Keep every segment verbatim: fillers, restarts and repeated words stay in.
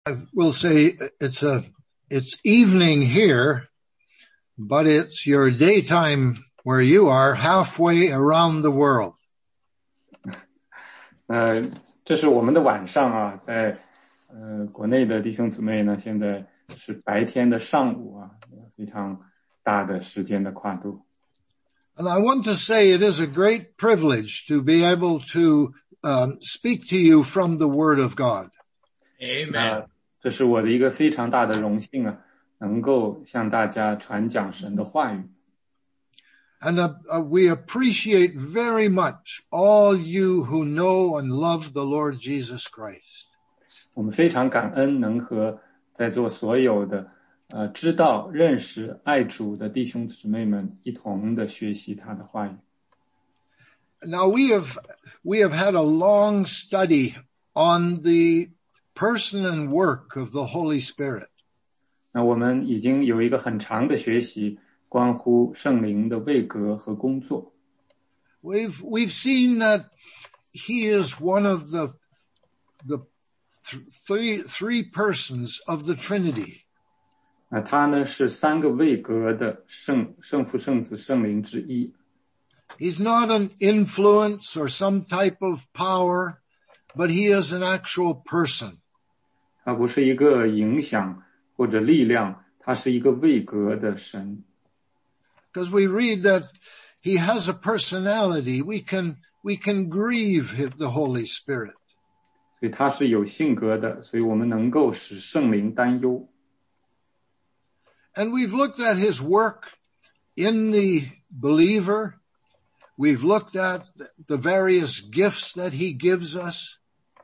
I will say it's a, it's evening here, but it's your daytime where you are halfway around the world. 呃，这是我们的晚上啊，在呃国内的弟兄姊妹呢，现在是白天的上午啊，非常大的时间的跨度。 And I want to say it is a great privilege to be able to um, speak to you from the Word of God. Amen. 这是我的一个非常大的荣幸啊，能够向大家传讲神的话语。 And uh, uh, we appreciate very much all you who know and love the Lord Jesus Christ. 我们非常感恩能和在座所有的呃知道、认识、爱主的弟兄姊妹们一同的学习他的话语。 Now we have we have had a long study on the person and work of the Holy Spirit. 那我们已经有一个很长的学习，关乎圣灵的位格和工作。 We've we've seen that he is one of the the th- three three persons of the Trinity. 那他呢是三个位格的圣圣父、圣子、圣灵之一。 He's not an influence or some type of power, but he is an actual person. 他不是一个影响或者力量，他是一个位格的神。 Because we read that he has a personality, we can we can grieve the Holy Spirit. 所以他是有性格的，所以我们能够使圣灵担忧。 And we've looked at his work in the believer. We've looked at the various gifts that he gives us.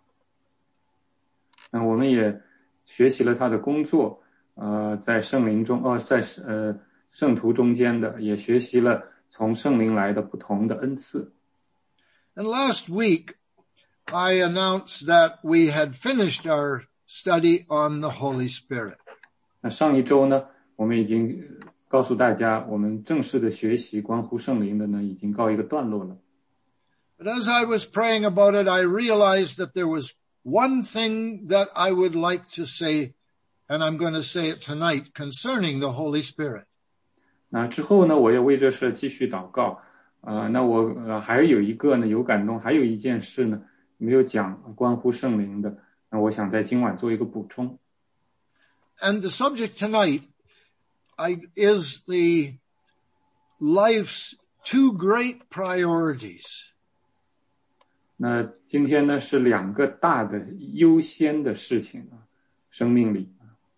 那我们也学习了他的工作，呃，在圣灵中，呃，在呃圣徒中间的，也学习了从圣灵来的不同的恩赐。 And last week, I announced that we had finished our study on the Holy Spirit. 那上一周呢，我们已经告诉大家，我们正式的学习关乎圣灵的呢，已经告一个段落了。 But as I was praying about it, I realized that there was one thing that I would like to say, and I'm going to say it tonight, concerning the Holy Spirit. 那之后呢，我也为这事继续祷告。呃，那我呃还有一个呢，有感动，还有一件事呢，没有讲关乎圣灵的。那我想在今晚做一个补充。 And the subject tonight I, is the life's two great priorities. 那今天呢是两个大的优先的事情啊，生命里。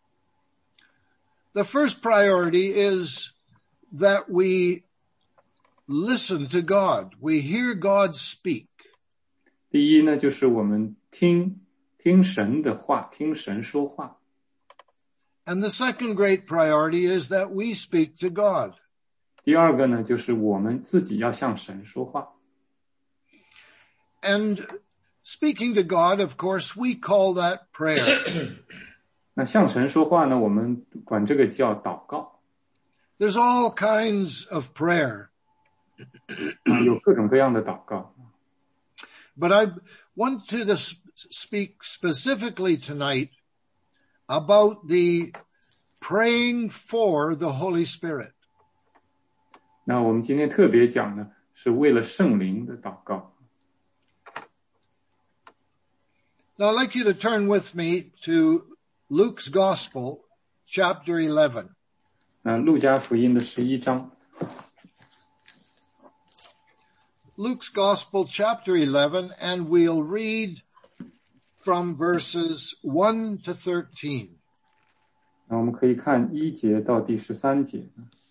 The first priority is that we listen to God. We hear God speak. 第一呢，就是我们听听神的话，听神说话。 And the second great priority is that we speak to God. 第二个呢，就是我们自己要向神说话。 And speaking to God, of course, we call that prayer. 那向神说话呢，我们管这个叫祷告。 There's all kinds of prayer. 有各种各样的祷告。 But I want to speak specifically tonight about the praying for the Holy Spirit. 那我们今天特别讲呢，是为了圣灵的祷告。 Now I'd like you to turn with me to Luke's Gospel, chapter eleven. 那路加福音的十一章。 Luke's Gospel, chapter eleven, and we'll read from verses one to thirteen. 那我们可以看一节到第十三节。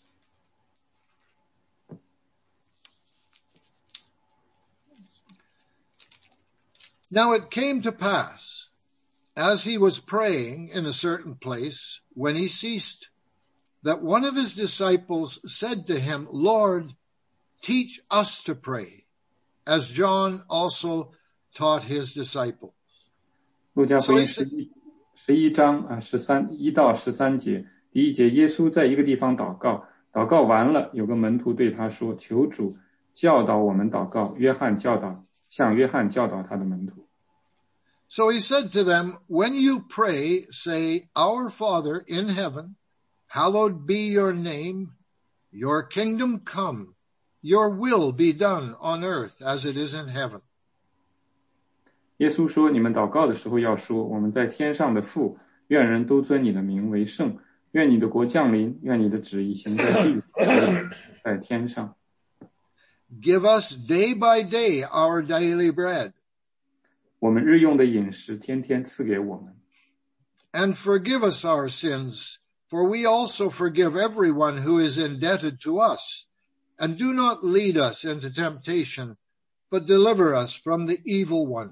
Now it came to pass, as he was praying in a certain place, when he ceased, that one of his disciples said to him, Lord, teach us to pray, as John also taught his disciples. 路加福音十一十一章啊，十三一到十三节。第一节，耶稣在一个地方祷告，祷告完了，有个门徒对他说：“求主教导我们祷告。”约翰教导，向约翰教导他的门徒。 So he said to them, when you pray, say, Our Father in heaven, hallowed be your name, your kingdom come, your will be done on earth as it is in heaven. 耶稣说，你们祷告的时候要说，我们在天上的父，愿人都尊你的名为圣，愿你的国降临，愿你的旨意行在地，在天上。 Give us day by day our daily bread. 我们日用的饮食天天赐给我们。 And forgive us our sins, for we also forgive everyone who is indebted to us. And do not lead us into temptation, but deliver us from the evil one.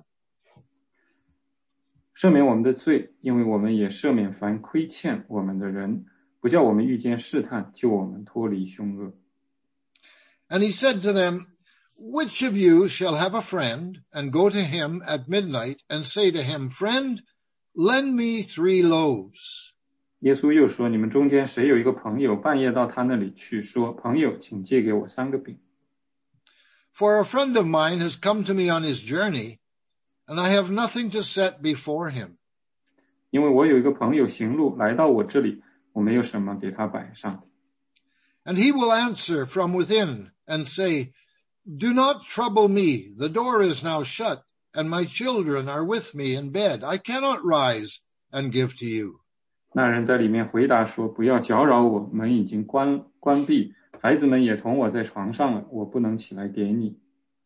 赦免我们的罪，因为我们也赦免凡亏欠我们的人，不叫我们遇见试探，救我们脱离凶恶。 And he said to them, Which of you shall have a friend, and go to him at midnight, and say to him, Friend, lend me three loaves? 耶稣又说，你们中间谁有一个朋友，半夜到他那里去，说，朋友，请借给我三个饼。 For a friend of mine has come to me on his journey, and I have nothing to set before him. 因为我有一个朋友行路来到我这里，我没有什么给他摆上。 And he will answer from within and say, Do not trouble me. The door is now shut, and my children are with me in bed. I cannot rise and give to you. 那人在里面回答说，不要搅扰我，门已经关关闭，孩子们也同我在床上了，我不能起来给你。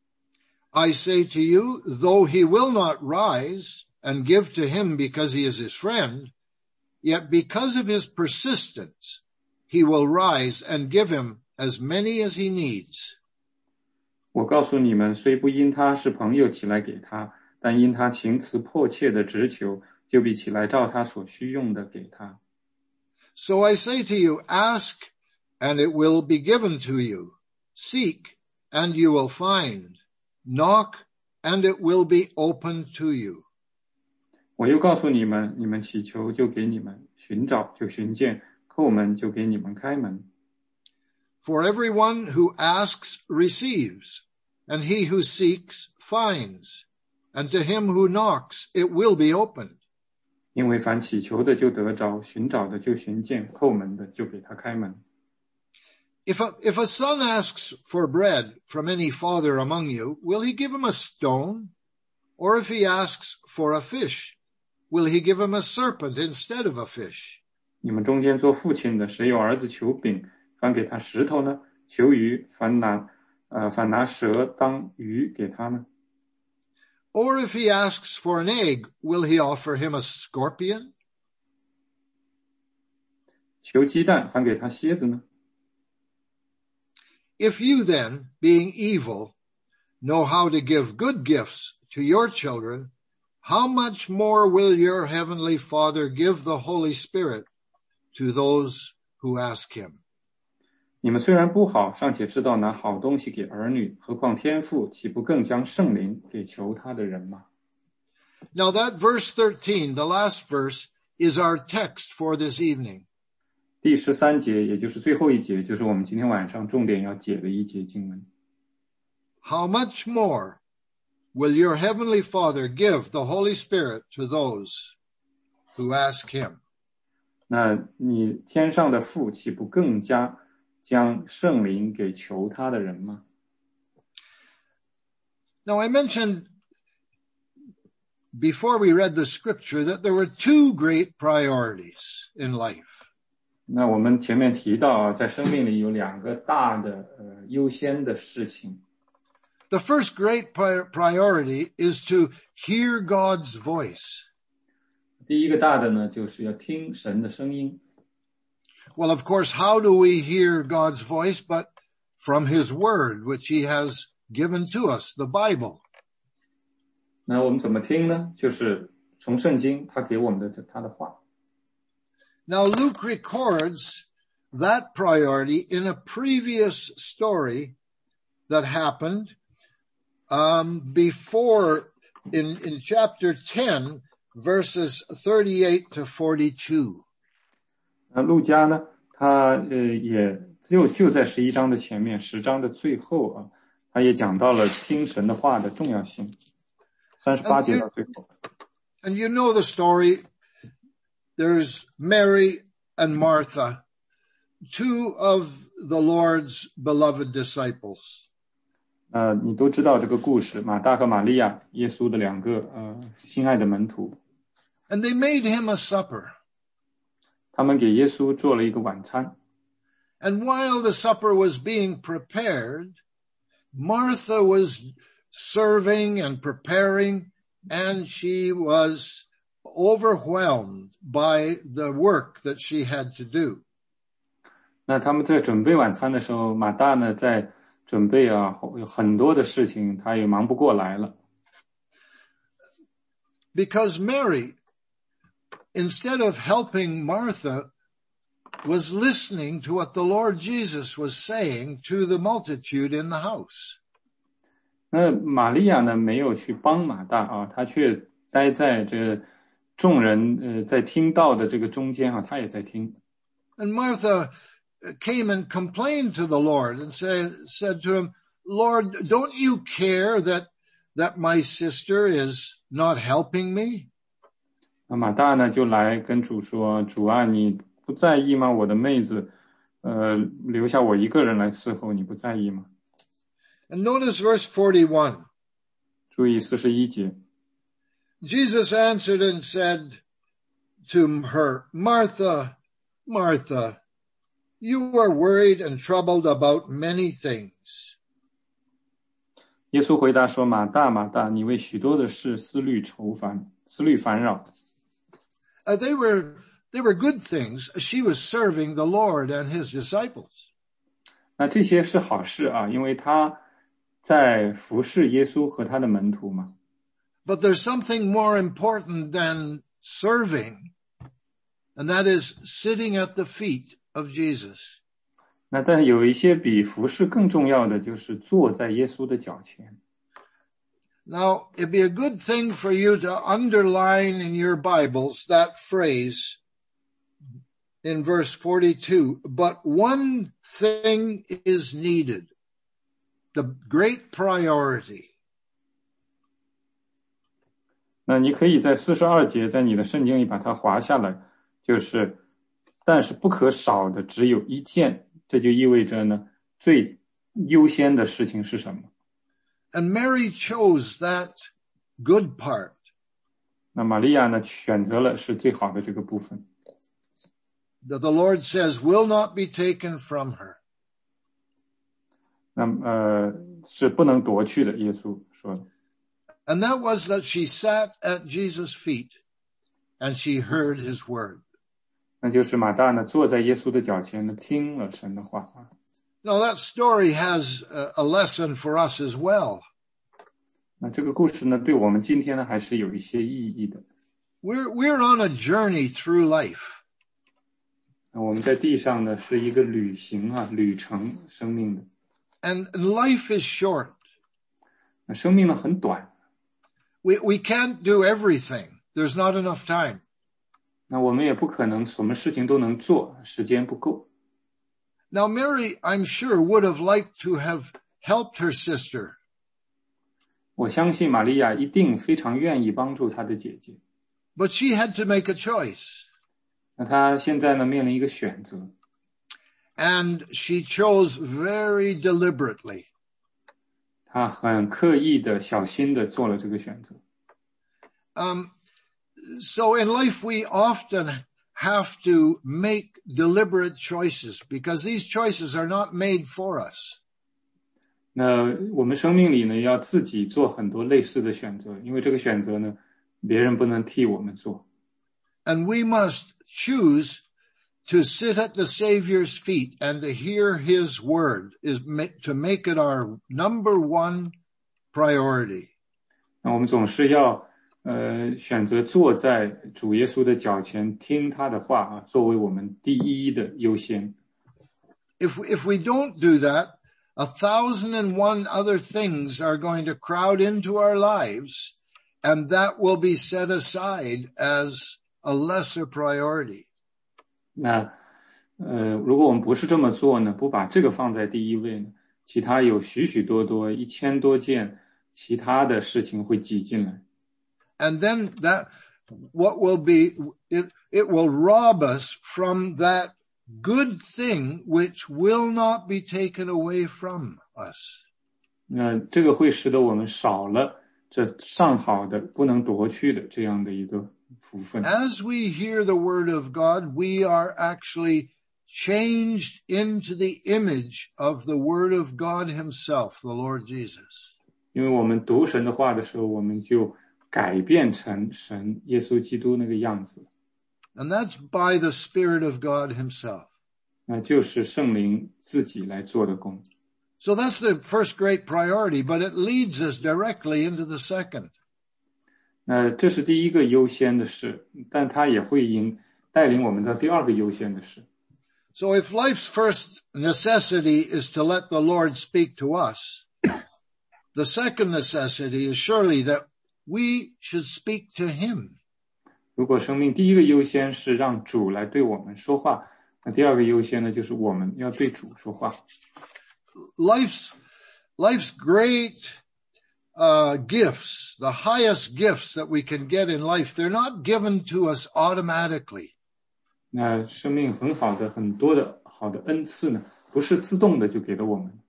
I say to you, though he will not rise and give to him because he is his friend, yet because of his persistence, he will rise and give him as many as he needs. 我告诉你们，虽不因他是朋友起来给他，但因他情辞迫切的直求，就必起来照他所需用的给他。 So I say to you, ask, and it will be given to you. Seek, and you will find. Knock, and it will be opened to you. 我又告诉你们，你们祈求就给你们，寻找就寻见，叩门就给你们开门。 For everyone who asks receives, and he who seeks finds, and to him who knocks it will be opened. 因为凡祈求的就得着，寻找的就寻见，叩门的就给他开门。 If a, if a son asks for bread from any father among you, will he give him a stone? Or if he asks for a fish, will he give him a serpent instead of a fish? 你们中间做父亲的，谁有儿子求饼，反给他石头呢？求鱼，反拿呃反拿蛇当鱼给他呢？ Or if he asks for an egg, will he offer him a scorpion? 求鸡蛋，反给他蝎子呢？ If you then, being evil, know how to give good gifts to your children, how much more will your heavenly Father give the Holy Spirit to those who ask him? 你们虽然不好，尚且知道拿好东西给儿女，何况天父岂不更将圣灵给求他的人吗？ Now that verse thirteen, the last verse, is our text for this evening. 第十三节，也就是最后一节，就是我们今天晚上重点要解的一节经文。 How much more will your heavenly Father give the Holy Spirit to those who ask him? 那你天上的父岂不更加将圣灵给求他的人吗？ Now I mentioned before we read the scripture that there were two great priorities in life. 那我们前面提到啊，在生命里有两个大的呃优先的事情。 The first great priority is to hear God's voice. 第一个大的呢，就是要听神的声音。 Well, of course, how do we hear God's voice but from his word, which he has given to us, the Bible? 那我们怎么听呢？就是从圣经他给我们的他的话。 Now, Luke records that priority in a previous story that happened um, before in, in chapter ten, verses thirty-eight to forty-two. 那路加呢，他呃也就就在十一章的前面，十章的最后啊，他也讲到了听神的话的重要性。三十八节到最后。 And you know the story. There's Mary and Martha, two of the Lord's beloved disciples. 呃，你都知道这个故事，马大和玛利亚，耶稣的两个呃心爱的门徒。 And they made him a supper. 他们给耶稣做了一个晚餐。 And while the supper was being prepared, Martha was serving and preparing, and she was overwhelmed by the work that she had to do. 那他们在准备晚餐的时候，马大呢在准备啊，有很多的事情，他也忙不过来了。 Because Mary, instead of helping Martha, was listening to what the Lord Jesus was saying to the multitude in the house. 那玛利亚呢，没有去帮马大啊，她却待在这众人呃在听道的这个中间啊，她也在听。 And Martha came and complained to the Lord and said, said to him, Lord, don't you care that, that my sister is not helping me? 那马大呢就来跟主说，主啊，你不在意吗？我的妹子，呃，留下我一个人来伺候，你不在意吗？ And notice verse forty-one. 注意四十一节。 Jesus answered and said to her, Martha, Martha, you are worried and troubled about many things. 耶稣回答说，马大，马大，你为许多的事思虑愁烦，思虑烦扰。 Uh, they were, they were good things. She was serving the Lord and his disciples. 那这些是好事啊，因为他在服侍耶稣和他的门徒嘛。 But there's something more important than serving, and that is sitting at the feet of Jesus. 那但有一些比服侍更重要的，就是坐在耶稣的脚前。 Now, it'd be a good thing for you to underline in your Bibles that phrase in verse forty-two, but one thing is needed, the great priority. 那你可以在四十二节在你的圣经里把它划下来，就是但是不可少的只有一件，这就意味着呢最优先的事情是什么？ And Mary chose that good part. 那玛利亚呢选择了是最好的这个部分。 That the Lord says will not be taken from her. 那呃是不能夺去的，耶稣说的。 And that was that she sat at Jesus' feet and she heard his word. 那就是马大呢坐在耶稣的脚前呢听了神的话。 Now that story has a, a lesson for us as well. 那这个故事呢对我们今天呢还是有一些意义的。 We're, we're on a journey through life. 那我们在地上呢是一个旅行啊，旅程生命的。 And life is short. 那生命呢很短。 We, we can't do everything. There's not enough time. 那我们也不可能什么事情都能做，时间不够。 Now Mary, I'm sure, would have liked to have helped her sister. 我相信玛利亚一定非常愿意帮助她的姐姐。 But she had to make a choice. 那她现在呢面临一个选择。 And she chose very deliberately. 她很刻意的、小心的做了这个选择。 Um, so in life we often have to make deliberate choices because these choices are not made for us. 那我们生命里呢要自己做很多类似的选择，因为这个选择呢别人不能替我们做。 And we must choose to sit at the Savior's feet and to hear his word is make, to make it our number one priority. 那我们总是要呃选择坐在主耶稣的脚前听他的话啊，作为我们第一的优先。 If if we don't do that, a thousand and one other things are going to crowd into our lives, and that will be set aside as a lesser priority. 那呃，如果我们不是这么做呢，不把这个放在第一位呢，其他有许许多多一千多件其他的事情会挤进来。 And then that what will be, it, it will rob us from that good thing which will not be taken away from us. 那这个会使得我们少了这上好的不能夺去的这样的一个福分。 As we hear the word of God, we are actually changed into the image of the word of God himself, the Lord Jesus. 因为我们读神的话的时候，我们就改变成神耶稣基督那个样子。 And that's by the Spirit of God himself. 那就是圣灵自己来做的工。 So that's the first great priority, but it leads us directly into the second. 那这是第一个优先的事，但它也会引带领我们到第二个优先的事。 So if life's first necessity is to let the Lord speak to us, the second necessity is surely that we should speak to him. 如果生命第一个优先是让主来对我们说话，那第二个优先呢，就是我们要对主说话。 Life's, life's great uh, gifts, the highest gifts that we can get in life, they're not given to us automatically. 那生命很好的很多的好的恩赐呢，不是自动的就给了我们。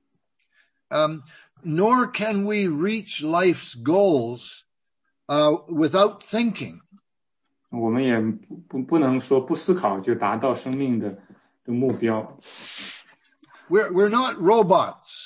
Um, nor can we reach life's goals uh, without thinking. 我们也不不不能说不思考就达到生命的的目标。 We're we're not robots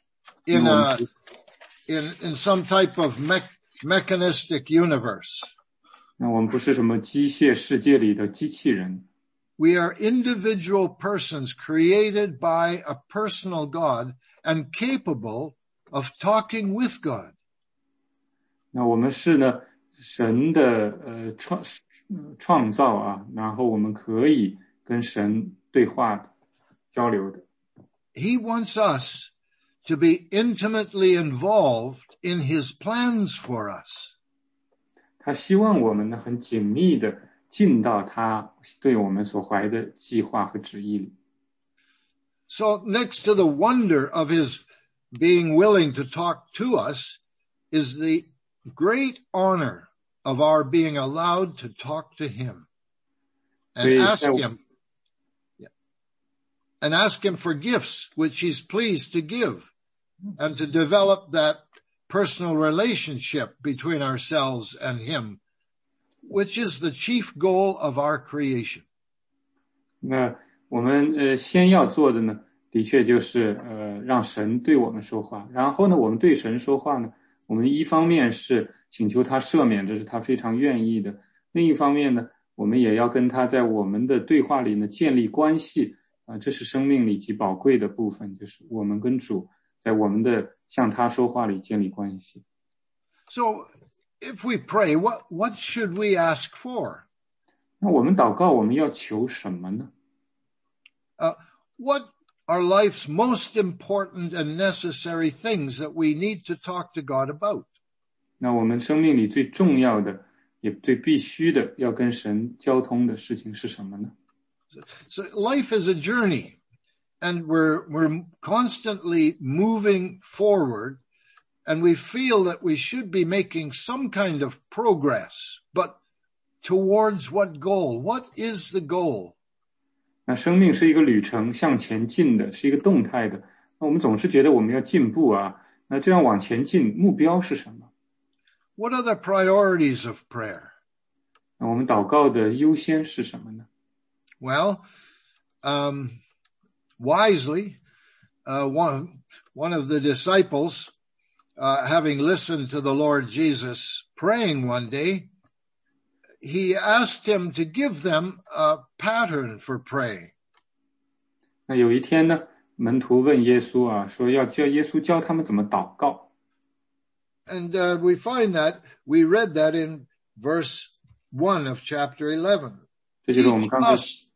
in a in in some type of me- mechanistic universe. 那我们不是什么机械世界里的机器人。 We are individual persons created by a personal God and capable of talking with God. 那我们是呢神的呃创创造啊，然后我们可以跟神对话的交流的。 He wants us to be intimately involved in his plans for us. 他希望我们呢很紧密的进到他对我们所怀的计划和旨意里。 So next to the wonder of his being willing to talk to us is the great honor of our being allowed to talk to him and ask him and ask him for gifts which he's pleased to give and to develop that personal relationship between ourselves and him, which is the chief goal of our creation. 那我们呃先要做的呢，的确就是呃让神对我们说话，然后呢我们对神说话呢，我们一方面是请求他赦免，这是他非常愿意的，另一方面呢我们也要跟他在我们的对话里呢建立关系啊、呃，这是生命里极宝贵的部分，就是我们跟主在我们的向他说话里建立关系。 So if we pray, what, what should we ask for? 那我们祷告我们要求什么呢？ Uh, what are life's most important and necessary things that we need to talk to God about? 那我们生命里最重要的也最必须的要跟神交通的事情是什么呢？ So life is a journey, and we're, we're constantly moving forward, and we feel that we should be making some kind of progress, but towards what goal? What is the goal? 那生命是一个旅程，向前进的，是一个动态的。那我们总是觉得我们要进步啊，那这样往前进，目标是什么？ What are the priorities of prayer? 那我们祷告的优先是什么呢？ Well, um, wisely, uh, one, one of the disciples, uh, having listened to the Lord Jesus praying one day, he asked him to give them a pattern for praying. 那有一天呢，门徒问耶稣啊，说要叫耶稣教他们怎么祷告。 And uh, we find that, we read that in verse one of chapter eleven. 这就是我们 Teach 刚才 us,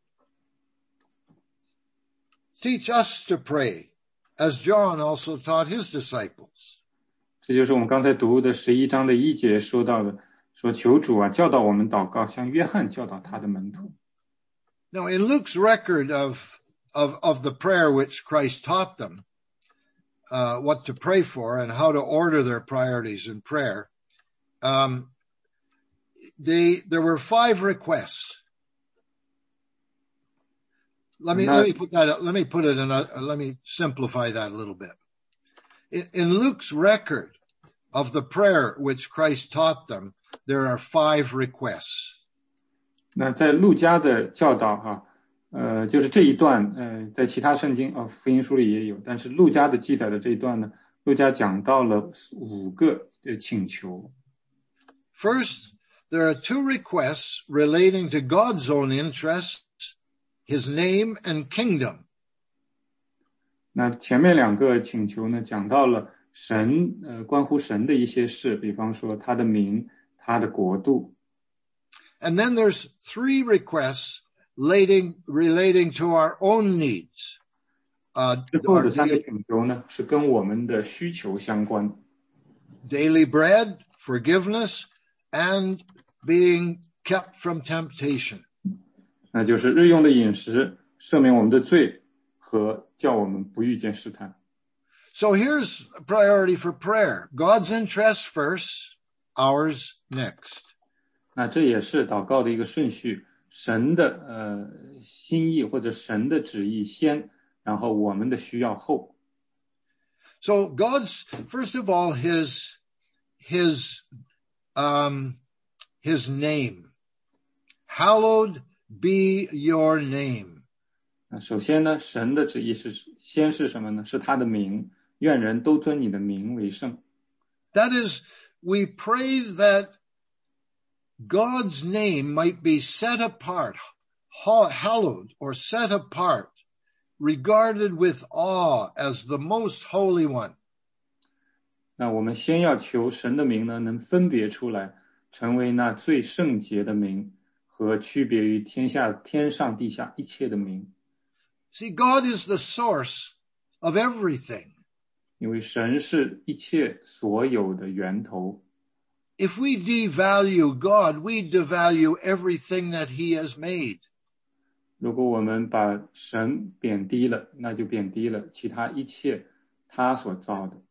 teach us to pray, as John also taught his disciples. 这就是我们刚才读的十一章的一节说到的，说求主啊教导我们祷告，像约翰教导他的门徒。 Now, in Luke's record of, of, of the prayer which Christ taught them, uh, what to pray for and how to order their priorities in prayer, um, they, there were five requests. Let me, let me put that, let me put it in a, let me simplify that a little bit. In, in Luke's record of the prayer which Christ taught them, there are five requests. 那在路加的教导哈，呃，就是这一段，呃，在其他圣经啊、呃、福音书里也有，但是路加的记载的这一段呢，路加讲到了五个的请求。 First, there are two requests relating to God's own interests, His name and kingdom. 那前面两个请求呢，讲到了神，呃，关乎神的一些事，比方说他的名、他的国度。 And then there's three requests relating, relating to our own needs. Uh, 之后的三个请求呢，是跟我们的需求相关。 Daily bread, forgiveness, and being kept from temptation. 那就是日用的饮食，赦免我们的罪，和叫我们不遇见试探。 So here's a priority for prayer. God's interests first, ours next. 那这也是祷告的一个顺序，神的呃心意或者神的旨意先，然后我们的需要后。 So God's, first of all, His, His, um, His name. Hallowed be your name. 那首先呢，神的旨意是先是什么呢？是他的名，愿人都尊你的名为圣。 That is, we pray that God's name might be set apart, hallowed or set apart, regarded with awe as the most holy one. 那我们先要求神的名呢，能分别出来，成为那最圣洁的名，和区别于天下天上地下一切的名。 See, God is the source of everything. 因为神是一切所有的源头。 If we devalue God, we devalue everything that He has made. 如果我们把神贬低了，那就贬低了其他一切他所造的。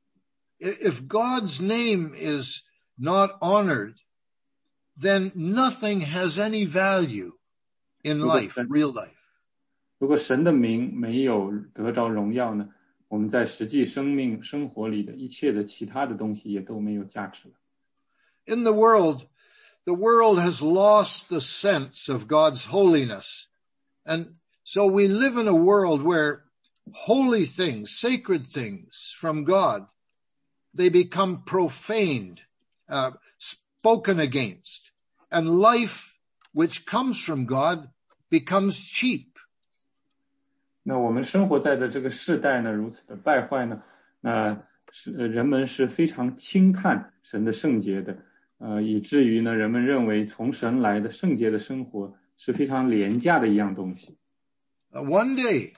If God's name is not honored, then nothing has any value in life, real life. 如果神的名没有得着荣耀呢，我们在实际生命生活里的一切的其他的东西也都没有价值了。 In the world, the world has lost the sense of God's holiness. And so we live in a world where holy things, sacred things from God, they become profaned, uh, spoken against. And life which comes from God becomes cheap. 那我们生活在的这个世代呢，如此的败坏呢，那是人们是非常轻看神的圣洁的。呃，以至于呢，人们认为从神来的圣洁的生活是非常廉价的一样东西。 One day,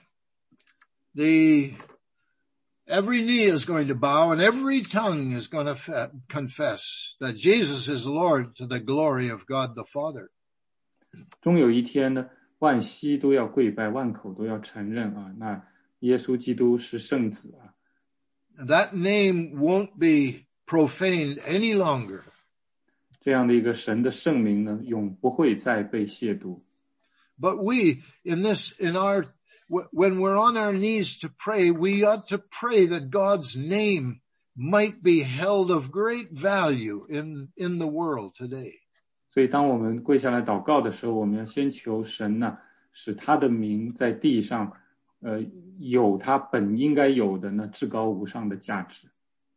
the every knee is going to bow and every tongue is going to confess that Jesus is Lord to the glory of God the Father. 终有一天呢，万膝都要跪拜，万口都要承认啊，那耶稣基督是圣子啊。 That name won't be profaned any longer. 这样的一个神的圣名呢，永不会再被亵渎。 But we, in this, in our, when we're on our knees to pray, we ought to pray that God's name might be held of great value in, in the world today. 所以当我们跪下来祷告的时候，我们要先求神呢、啊，使他的名在地上，呃，有他本应该有的那至高无上的价值。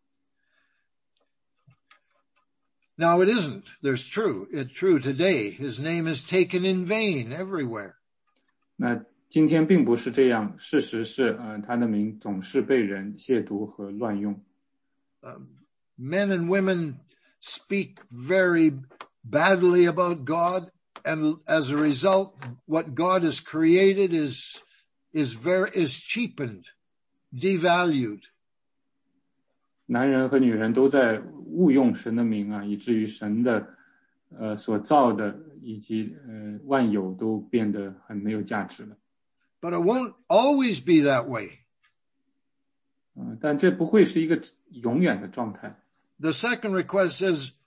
Now it isn't. There's true. It's true today. His name is taken in vain everywhere. 那今天并不是这样，事实是，呃，他的名总是被人亵渎和乱用。 Um, men and women speak very badly about God, and as a result, what God has created is is very is cheapened, devalued. 男人和女人都在误用神的名啊，以至于神的呃所造的以及呃万有都变得很没有价值了。 But it won't always be that way. 嗯、呃，但这不会是一个永远的状态。 The second request says,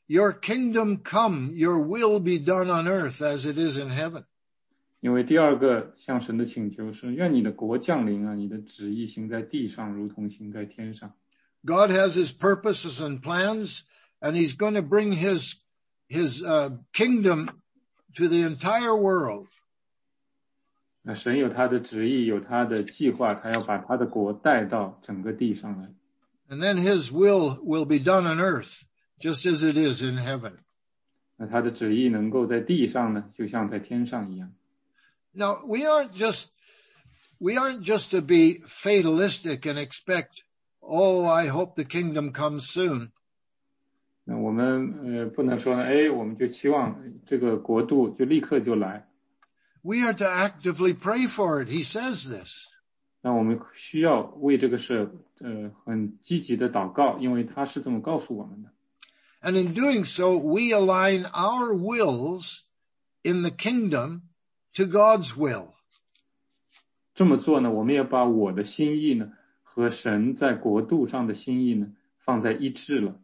Your kingdom come, your will be done on earth as it is in heaven. 因为第二个向神的请求是，愿你的国降临啊，你的旨意行在地上，如同行在天上。 God has his purposes and plans, and he's going to bring his, his, uh, kingdom to the entire world. 那神有他的旨意，有他的计划，他要把他的国带到整个地上来。 And then his will will be done on earth, just as it is in heaven. 那他的旨意能够在地上呢，就像在天上一样。 Now, we aren't just, we aren't just to be fatalistic and expect, oh, I hope the kingdom comes soon. 那我们呃不能说呢，哎，我们就期望这个国度就立刻就来。 We are to actively pray for it. He says this. 那我们需要为这个事呃很积极的祷告，因为他是这么告诉我们的。 And in doing so, we align our wills in the kingdom to God's will. 这么做呢，我们也把我的心意呢和神在国度上的心意呢放在一致了。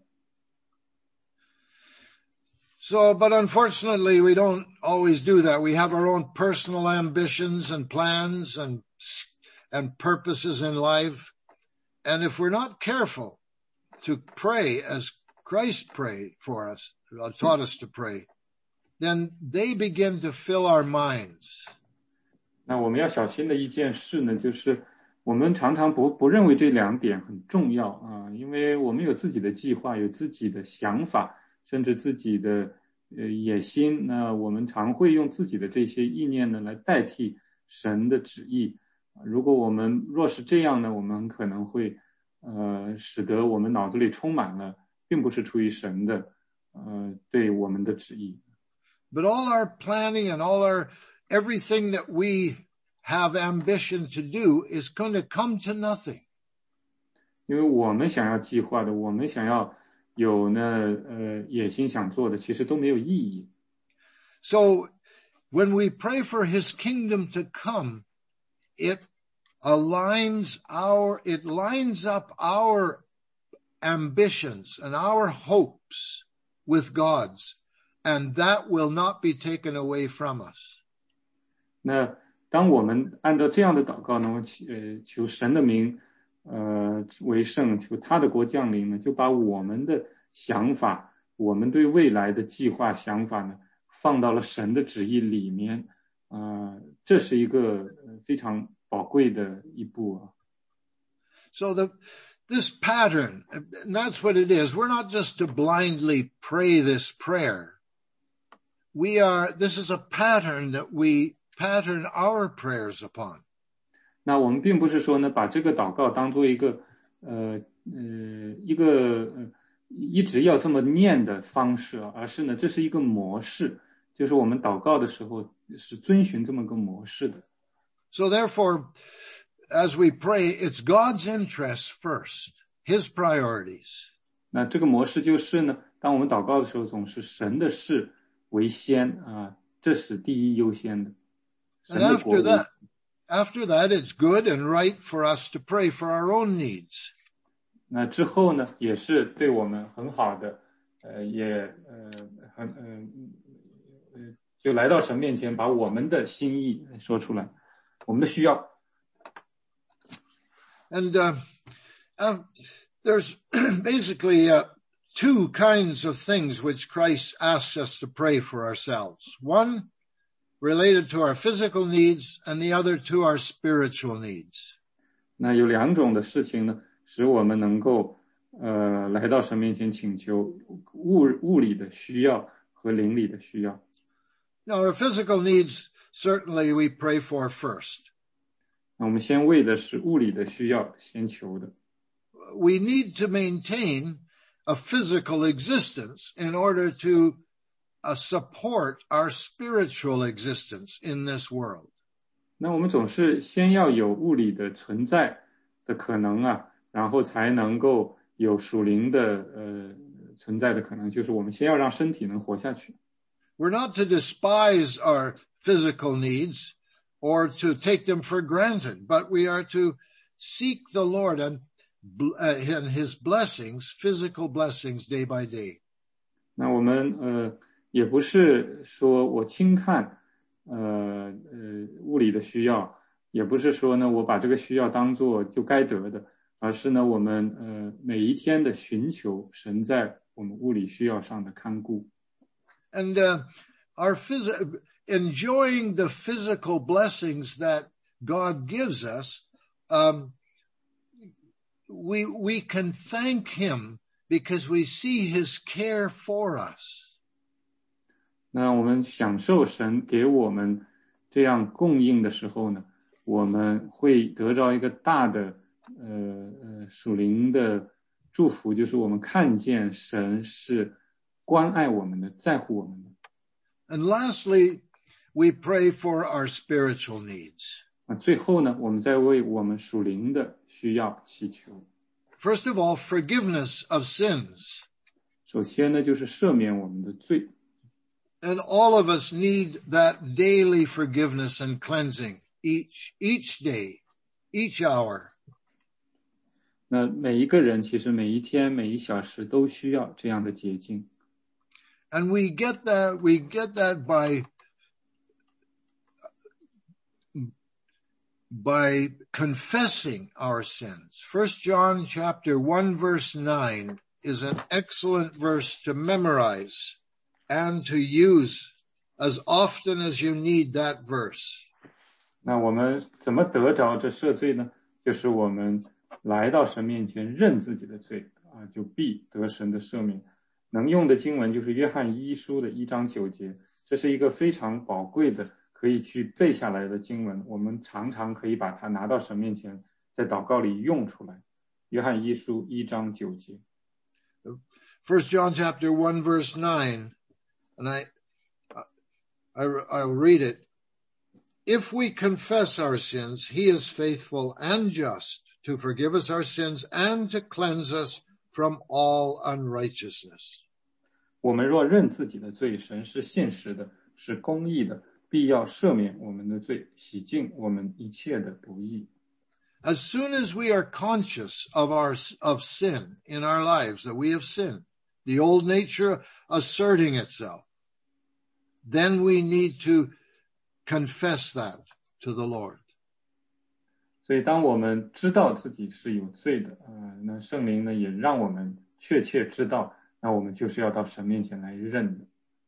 So, but unfortunately, we don't always do that. We have our own personal ambitions and plans and, and purposes in life. And if we're not careful to pray as Christ prayed for us, taught us to pray, then they begin to fill our minds. 那我们要小心的一件事呢，就是我们常常不不认为这两点很重要啊，因为我们有自己的计划，有自己的想法，甚至自己的呃野心。那我们常会用自己的这些意念呢来代替神的旨意。如果我们若是这样呢，我们可能会呃使得我们脑子里充满了并不是出于神的呃对我们的旨意。 But all our planning and all our everything that we have ambition to do is going to come to nothing. 因为我们想要计划的，我们想要有呢呃野心想做的，其实都没有意义。 So when we pray for his kingdom to come, it aligns our, it lines up our ambitions and our hopes with God's, and that will not be taken away from us. 那当我们按照这样的祷告呢，呃，求神的名，呃，为圣，求他的国降临呢，就把我们的想法，我们对未来的计划想法呢，放到了神的旨意里面，啊、呃，这是一个非常宝贵的一步啊。 So the this pattern, and that's what it is. We're not just to blindly pray this prayer. We are, this is a pattern that we pattern our prayers upon. 那我们并不是说呢，把这个祷告当做一个呃呃一个呃一直要这么念的方式啊，而是呢，这是一个模式，就是我们祷告的时候是遵循这么个模式的。 So therefore, as we pray, it's God's interests first, his priorities. 那这个模式就是呢，当我们祷告的时候，总是神的事为先啊，这是第一优先的。 And after that, after that, it's good and right for us to pray for our own needs. 那之后呢，也是对我们很好的，呃，也呃很呃呃，就来到神面前，把我们的心意说出来，我们的需要。 And uh, uh, there's basically uh, two kinds of things which Christ asks us to pray for ourselves. One related to our physical needs and the other to our spiritual needs. 那有两种的事情呢，使我们能够呃来到神面前请求物物理的需要和灵里的需要。 Now, our physical needs certainly we pray for first. 那我们先为的是物理的需要先求的。 We need to maintain a physical existence in order to uh, support our spiritual existence in this world. 那我们总是先要有物理的存在的可能啊，然后才能够有属灵的呃存在的可能，就是我们先要让身体能活下去。 We're not to despise our physical needs or to take them for granted, but we are to seek the Lord and, uh, and his blessings, physical blessings day by day. 那我们呃也不是说我轻看呃呃物理的需要，也不是说呢我把这个需要当做就该得的，而是呢我们呃每一天的寻求神在我们物理需要上的看顾。 And uh, our phys- enjoying the physical blessings that God gives us, um, we we can thank Him because we see His care for us. 那我们享受神给我们这样供应的时候呢，我们会得到一个大的呃呃属灵的祝福，就是我们看见神是关爱我们的，在乎我们的。 And lastly, we pray for our spiritual needs. 那最后呢，我们再为我们属灵的需要祈求。 First of all, forgiveness of sins. 首先呢，就是赦免我们的罪。 And all of us need that daily forgiveness and cleansing each, each day, each hour. 那每一个人其实每一天每一小时都需要这样的洁净。 And we get that, we get that by, by confessing our sins. First John chapter one verse nine is an excellent verse to memorize and to use as often as you need that verse. 那我们怎么得着这赦罪呢？就是我们来到神面前认自己的罪啊，就必得神的赦免。能用的经文就是约翰一书的一章九节，这是一个非常宝贵的可以去背下来的经文，我们常常可以把它拿到神面前，在祷告里用出来。约翰一书一章九节。 First John chapter one verse nine, and I, I, I'll read it. If we confess our sins, he is faithful and just to forgive us our sins and to cleanse us from all unrighteousness. 我们若认自己的罪，神是信实的，是公义的，必要赦免我们的罪，洗净我们一切的不义。 As soon as we are conscious of our, of sin in our lives, that we have sinned, the old nature asserting itself, then we need to confess that to the Lord. 所以当我们知道自己是有罪的，呃，那圣灵呢也让我们确切知道，那我们就是要到神面前来认的。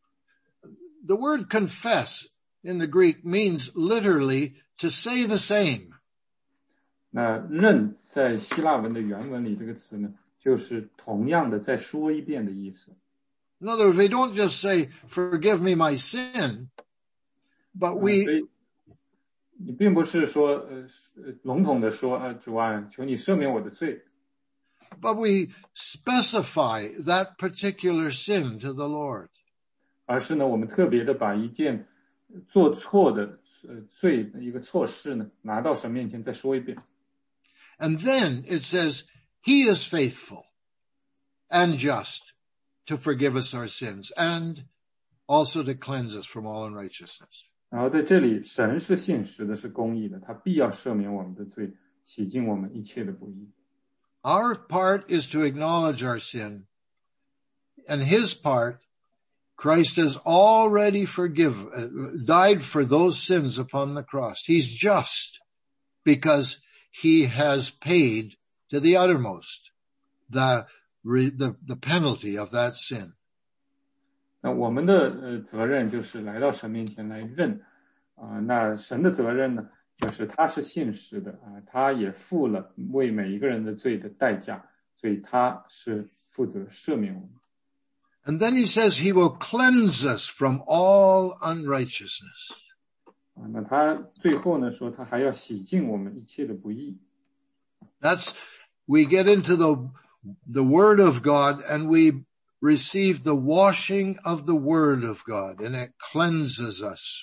The word confess in the Greek means literally to say the same. 那认在希腊文的原文里这个词呢，就是同样的再说一遍的意思。 In other words, we don't just say, forgive me my sin, but we... 你并不是说呃笼统的说啊主啊求你赦免我的罪 but we specify that particular sin to the Lord. 而是呢我们特别的把一件做错的呃罪的一个错事呢拿到神面前再说一遍 And then it says he is faithful and just to forgive us our sins and also to cleanse us from all unrighteousness. 然后在这里神是信实的是公义的他必要赦免我们的罪洗净我们一切的不义 Our part is to acknowledge our sin, and his part, Christ has already forgiven, died for those sins upon the cross. He's just because he has paid to the uttermost the, the, the penalty of that sin. 那我们的呃责任就是来到神面前来认啊、呃，那神的责任呢，就是他是信实的啊、呃，他也付了为每一个人的罪的代价，所以他是负责赦免我们。 And then he says he will cleanse us from all unrighteousness. 啊，那他最后呢说他还要洗净我们一切的不义。 That's we get into the the Word of God and we receive the washing of the Word of God, and it cleanses us.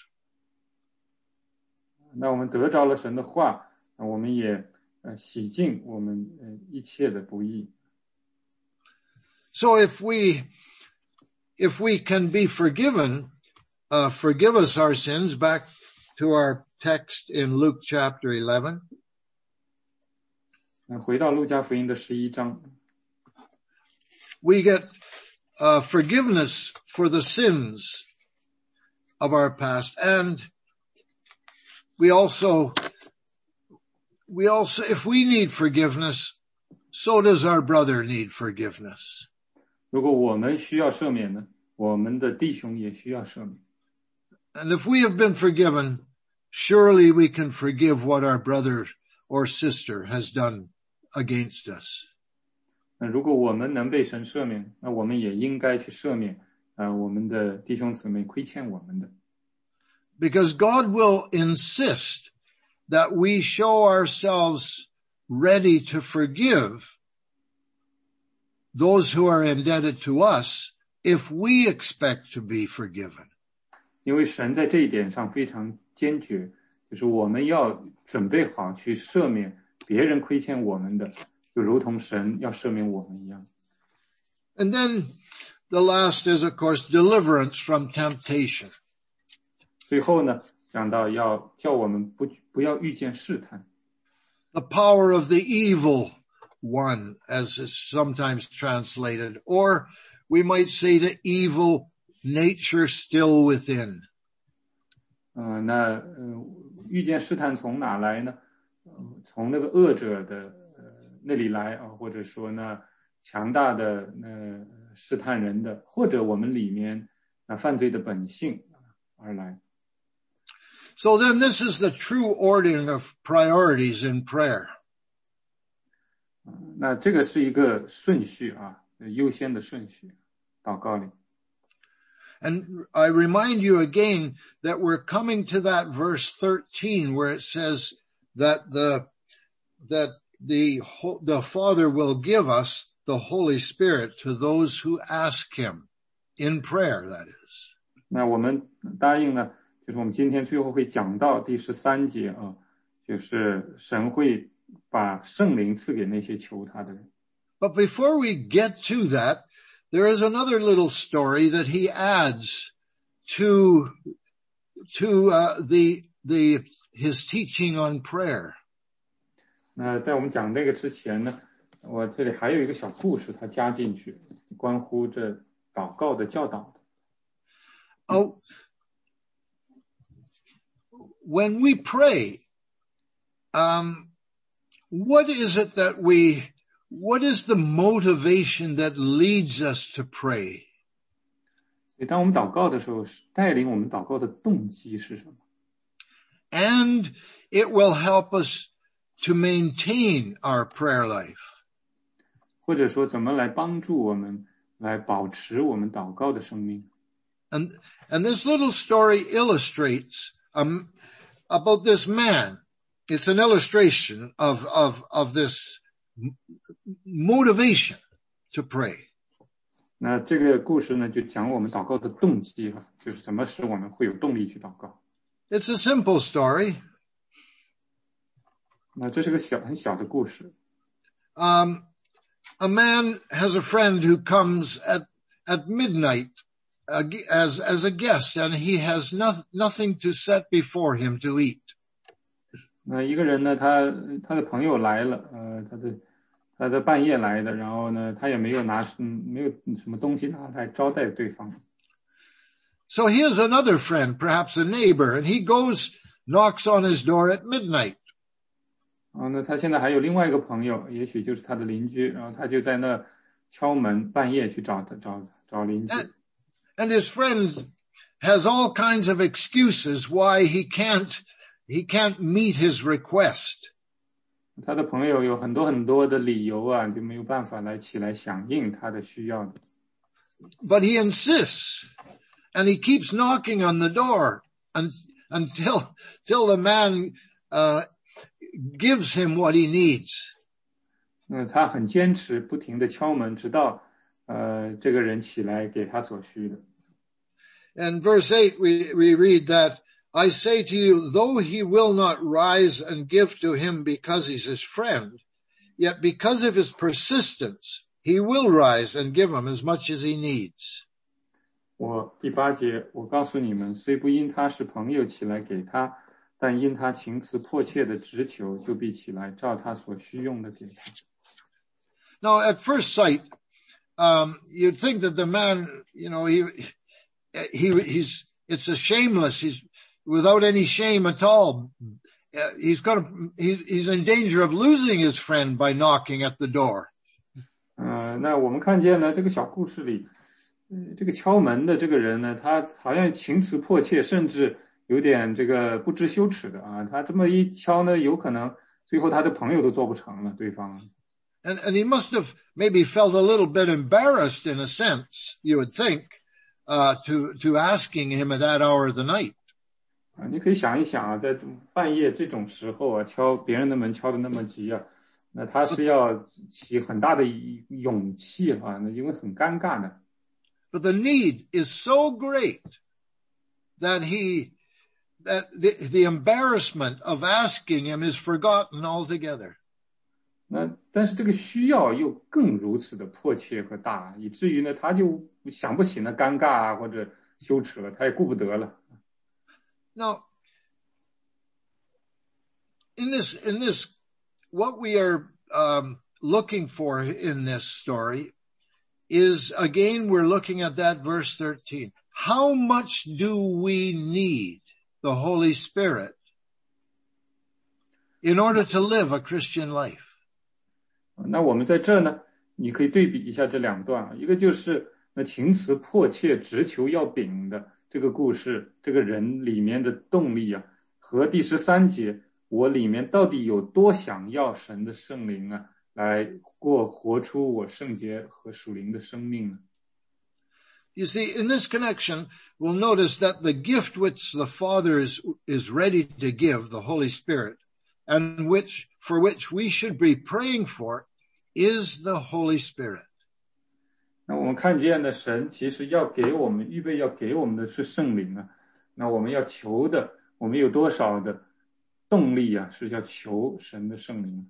那我们得着了神的话，我们也呃洗净我们呃一切的不义。 So if we if we can be forgiven, uh, forgive us our sins. Back to our text in Luke chapter eleven. 那回到路加福音的十一章。 We get uh, forgiveness for the sins of our past. And we also, we also, if we need forgiveness, so does our brother need forgiveness. 如果我们需要赦免呢，我们的弟兄也需要赦免。 And if we have been forgiven, surely we can forgive what our brother or sister has done against us. 那如果我们能被神赦免，那我们也应该去赦免呃我们的弟兄姊妹亏欠我们的。 Because God will insist that we show ourselves ready to forgive those who are indebted to us if we expect to be forgiven. 因为神在这一点上非常坚决，就是我们要准备好去赦免别人亏欠我们的，就如同神要赦免我们一样。 And then the last is, of course, deliverance from temptation. 最后呢，讲到要叫我们不不要遇见试探。 The power of the evil one, as is sometimes translated, or we might say the evil nature still within. 嗯、呃，那呃，遇见试探从哪来呢？呃、从那个恶者的呃那里来啊，或者说呢，强大的呃试探人的，或者我们里面那、呃、犯罪的本性而来。 So then this is the true ordering of priorities in prayer. 那这个是一个顺序啊，优先的顺序，祷告里。 And I remind you again that we're coming to that verse thirteen where it says that the, that the, the Father will give us the Holy Spirit to those who ask Him in prayer, that is. 那我们答应呢，就是我们今天最后会讲到第十三节啊，就是神会把圣灵赐给那些求他的人。 But before we get to that, there is another little story that he adds to, to, uh, the, the, his teaching on prayer. 那在我们讲那个之前呢，我这里还有一个小故事，他加进去，关乎这祷告的教导。 Oh, when we pray, um, what is it that we, what is the motivation that leads us to pray? 所以当我们祷告的时候，带领我们祷告的动机是什么？ And it will help us to maintain our prayer life. 或者说怎么来帮助我们来保持我们祷告的生命？ And, and this little story illustrates, um, about this man. It's an illustration of, of, of this motivation to pray. 那这个故事呢，就讲我们祷告的动机哈，就是怎么使我们会有动力去祷告。 It's a simple story. 那这是个小很小的故事。 Um, a man has a friend who comes at, at midnight uh, as, as a guest, and he has no, nothing to set before him to eat. 那一个人呢，他他的朋友来了，呃，他的他在半夜来的，然后呢，他也没有拿嗯没有什么东西拿来招待对方。 So here's another friend, perhaps a neighbor, and he goes, knocks on his door at midnight. 啊，那他现在还有另外一个朋友，也许就是他的邻居，然后他就在那敲门，半夜去找他找找邻居。 And, and his friend has all kinds of excuses why he can't he can't meet his request. 他的朋友有很多很多的理由啊，就没有办法来起来响应他的需要的。 But he insists, and he keeps knocking on the door and, until till the man uh, gives him what he needs. 那他很坚持，不停的敲门，直到呃这个人起来给他所需的。 In verse eight, we, we read that, I say to you, though he will not rise and give to him because he's his friend, yet because of his persistence, he will rise and give him as much as he needs. 我第八节，我告诉你们，虽不因他是朋友起来给他，但因他情辞迫切的直求，就必起来照他所需用的给他。 Now, at first sight, um, you'd think that the man, you know, he, he, he's, it's a shameless, he's without any shame at all. Uh, he's gonna, he, he's in danger of losing his friend by knocking at the door. 呃，那我们看见呢，这个小故事里，嗯，这个敲门的这个人呢，他好像情辞迫切，甚至有点这个不知羞耻的啊。他这么一敲呢，有可能最后他的朋友都做不成了，对方。 And, and he must have maybe felt a little bit embarrassed in a sense, you would think, uh, to, to asking him at that hour of the night. 啊，你可以想一想啊，在半夜这种时候啊，敲别人的门敲得那么急啊，那他是要起很大的勇气啊，那因为很尴尬的。 But the need is so great that he, that the, the embarrassment of asking him is forgotten altogether. 那但是这个需要又更如此的迫切和大，以至于呢，他就想不起那尴尬啊或者羞耻了，他也顾不得了。 Now, in this, in this, what we are um, looking for in this story is, again, we're looking at that verse thirteen. How much do we need the Holy Spirit in order to live a Christian life? 那我们在这呢，你可以对比一下这两段，一个就是那情辞迫切直求要饼的这个故事，这个人里面的动力啊，和第十三节我里面到底有多想要神的圣灵啊，来过活出我圣洁和属灵的生命呢？ You see, in this connection, we'll notice that the gift which the Father is, is ready to give, the Holy Spirit, and which, for which we should be praying for, is the Holy Spirit. 那我们看见的神其实要给我们预备要给我们的是圣灵啊，那我们要求的，我们有多少的动力啊，是要求神的圣灵。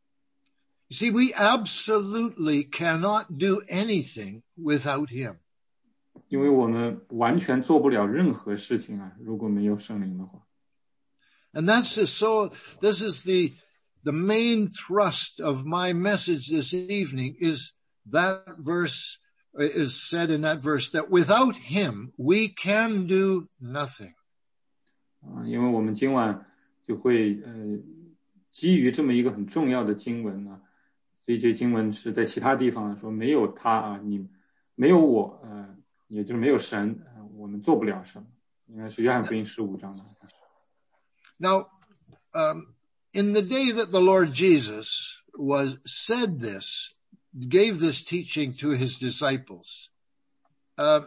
You see, we absolutely cannot do anything without Him. 因为我们完全做不了任何事情啊，如果没有圣灵的话。 And that's just so, this is the, the main thrust of my message this evening is that verse, is said in that verse that without Him we can do nothing. 啊，因为我们今晚就会呃基于这么一个很重要的经文啊，所以这经文是在其他地方说没有他啊，你没有我，呃，也就是没有神，呃，我们做不了什么。应该是约翰福音十五章的。 Now, um, in the day that the Lord Jesus was said this, gave this teaching to his disciples, uh,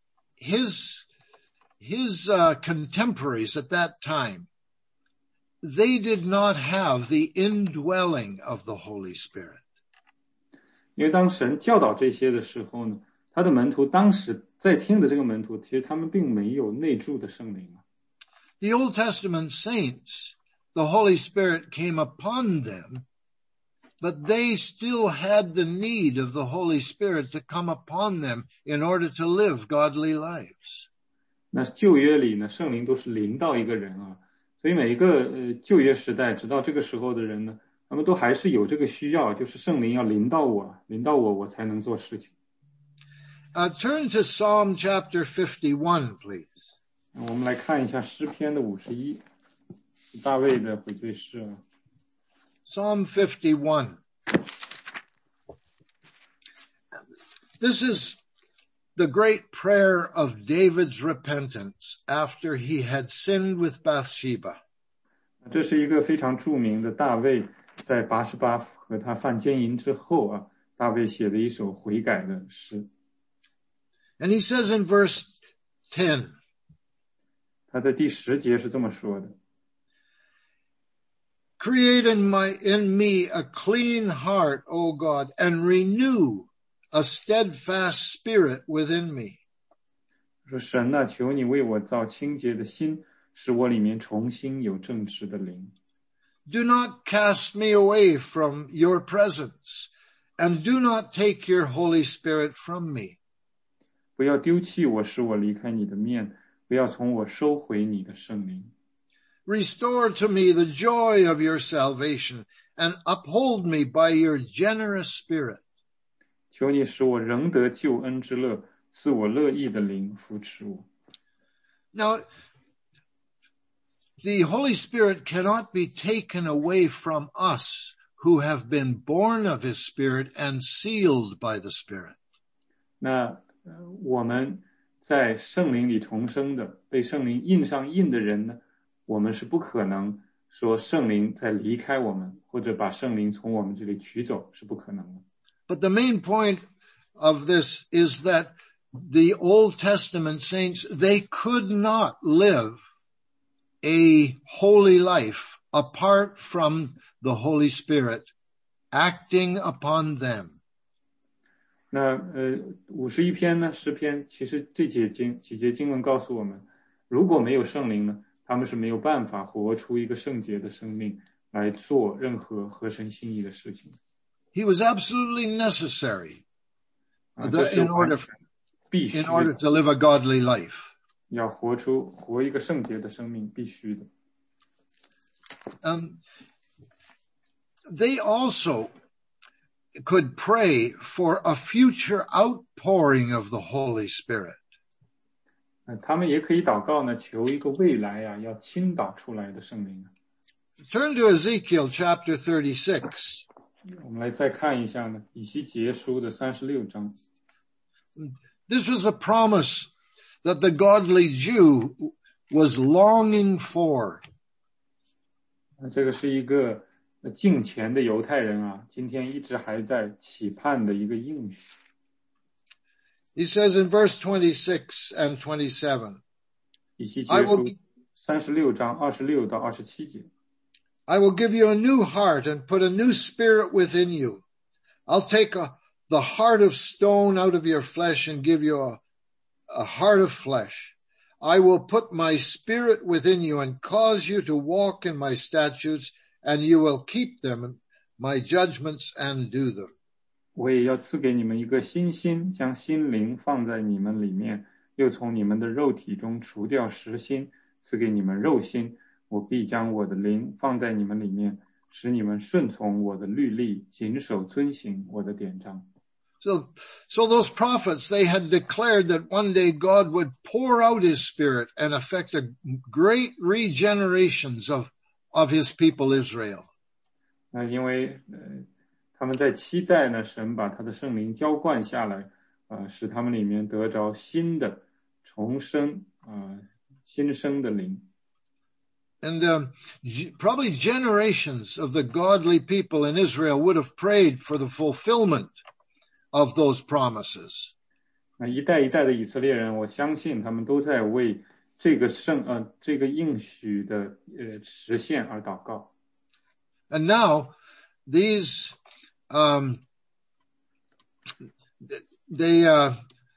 his his uh, contemporaries at that time, they did not have the indwelling of the Holy Spirit. 因为当神教导这些的时候呢，他的门徒当时在听的这个门徒，其实他们并没有内住的圣灵啊。 The Old Testament saints, the Holy Spirit came upon them, but they still had the need of the Holy Spirit to come upon them in order to live godly lives. 那旧约里呢，圣灵都是临到一个人啊，所以每一个呃旧约时代，直到这个时候的人呢，他们都还是有这个需要，就是圣灵要临到我，临到我，我才能做事情。 Uh, turn to Psalm chapter fifty-one, please. 我们来看一下诗篇的五十一，大卫的悔罪诗啊。 Psalm fifty-one. This is the great prayer of David's repentance after he had sinned with Bathsheba. 这是一个非常著名的大卫在拔示巴和他犯奸淫之后啊，大卫写的一首悔改的诗。 And he says in verse ten, 他在第十节是这么说的 Create in my, in me a clean heart, O God, and renew a steadfast spirit within me. 说神啊，求你为我造清洁的心，使我里面重新有正直的灵。 Do not cast me away from your presence, and do not take your Holy Spirit from me. 不要丢弃我，使我离开你的面，不要从我收回你的圣灵。 Restore to me the joy of your salvation, and uphold me by your generous spirit. 求你使我仍得救恩之乐，赐我乐意的灵扶持我。 Now, the Holy Spirit cannot be taken away from us who have been born of his Spirit and sealed by the Spirit. 那我们在圣灵里重生的，被圣灵印上印的人呢，我们是不可能说圣灵在离开我们，或者把圣灵从我们这里取走，是不可能的。 But the main point of this is that the Old Testament saints, they could not live a holy life apart from the Holy Spirit acting upon them. 那呃，五十一篇呢，诗篇，其实这节经几节经文告诉我们，如果没有圣灵呢，他们是没有办法活出一个圣洁的生命，来做任何合神心意的事情。 He was absolutely necessary 啊， the, 这是 in order 必须 in order to live a godly life. 要活出活一个圣洁的生命，必须的。 Um, they also could pray for a future outpouring of the Holy Spirit. 呃，他们也可以祷告呢，求一个未来啊，要倾倒出来的圣灵。 Turn to Ezekiel chapter thirty-six. 我们来再看一下呢，以西结书的三十六章。 This was a promise that the godly Jew was longing for. 那这个是一个敬虔的犹太人啊，今天一直还在期盼的一个应许。 He says in verse twenty-six and twenty-seven, 以西 I 结 will, 书三十六章二十六到二十七节。 I will give you a new heart and put a new spirit within you. I'll take a, the heart of stone out of your flesh and give you a, a heart of flesh. I will put my spirit within you and cause you to walk in my statutes, and you will keep them, my judgments, and do them. 我也要赐给你们一个新心，将心灵放在你们里面，又从你们的肉体中除掉实心，赐给你们肉心。我必将我的灵放在你们里面，使你们顺从我的律例，谨守遵行我的典章。 So, so those prophets, they had declared that one day God would pour out his spirit and effect a great regenerations of, of his people Israel. 那因为呃他们在期待呢，神把他的圣灵浇灌下来，呃，使他们里面得着新的重生，呃，新生的灵。 And um, g- probably generations of the godly people in Israel would have prayed for the fulfillment of those promises. 那一代一代的以色列人，我相信他们都在为这个圣呃这个应许的呃实现而祷告。 And now these um, they uh,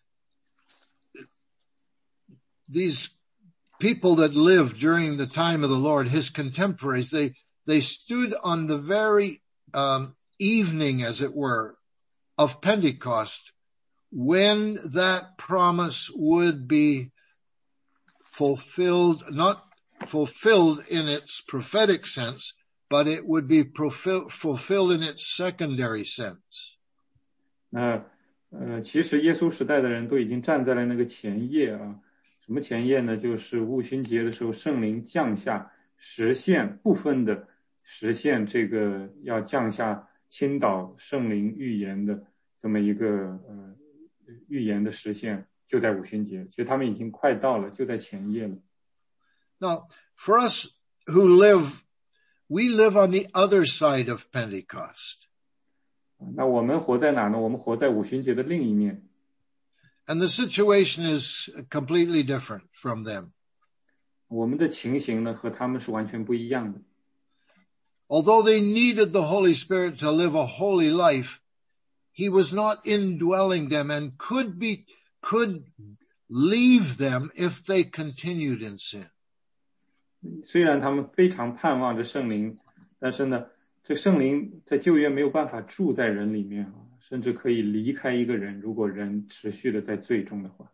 these people that lived during the time of the Lord, his contemporaries, they they stood on the very um, evening, as it were, of Pentecost, when that promise would be fulfilled, not fulfilled in its prophetic sense, but it would be fulfill, fulfilled in its secondary sense. 那呃，其实耶稣时代的人都已经站在了那个前夜啊。什么前夜呢？就是五旬节的时候，圣灵降下，实现部分的实现这个要降下倾倒圣灵预言的这么一个呃预言的实现，就在五旬节。其实他们已经快到了，就在前夜了。 Now, for us who live, we live on the other side of Pentecost. 那我们活在哪呢？我们活在五旬节的另一面。 And the situation is completely different from them. 我们的情形呢，和他们是完全不一样的。 Although they needed the Holy Spirit to live a holy life, he was not indwelling them and could be, could leave them if they continued in sin. 虽然他们非常盼望着圣灵，但是呢，这圣灵在旧约没有办法住在人里面啊，甚至可以离开一个人，如果人持续的在罪中的话。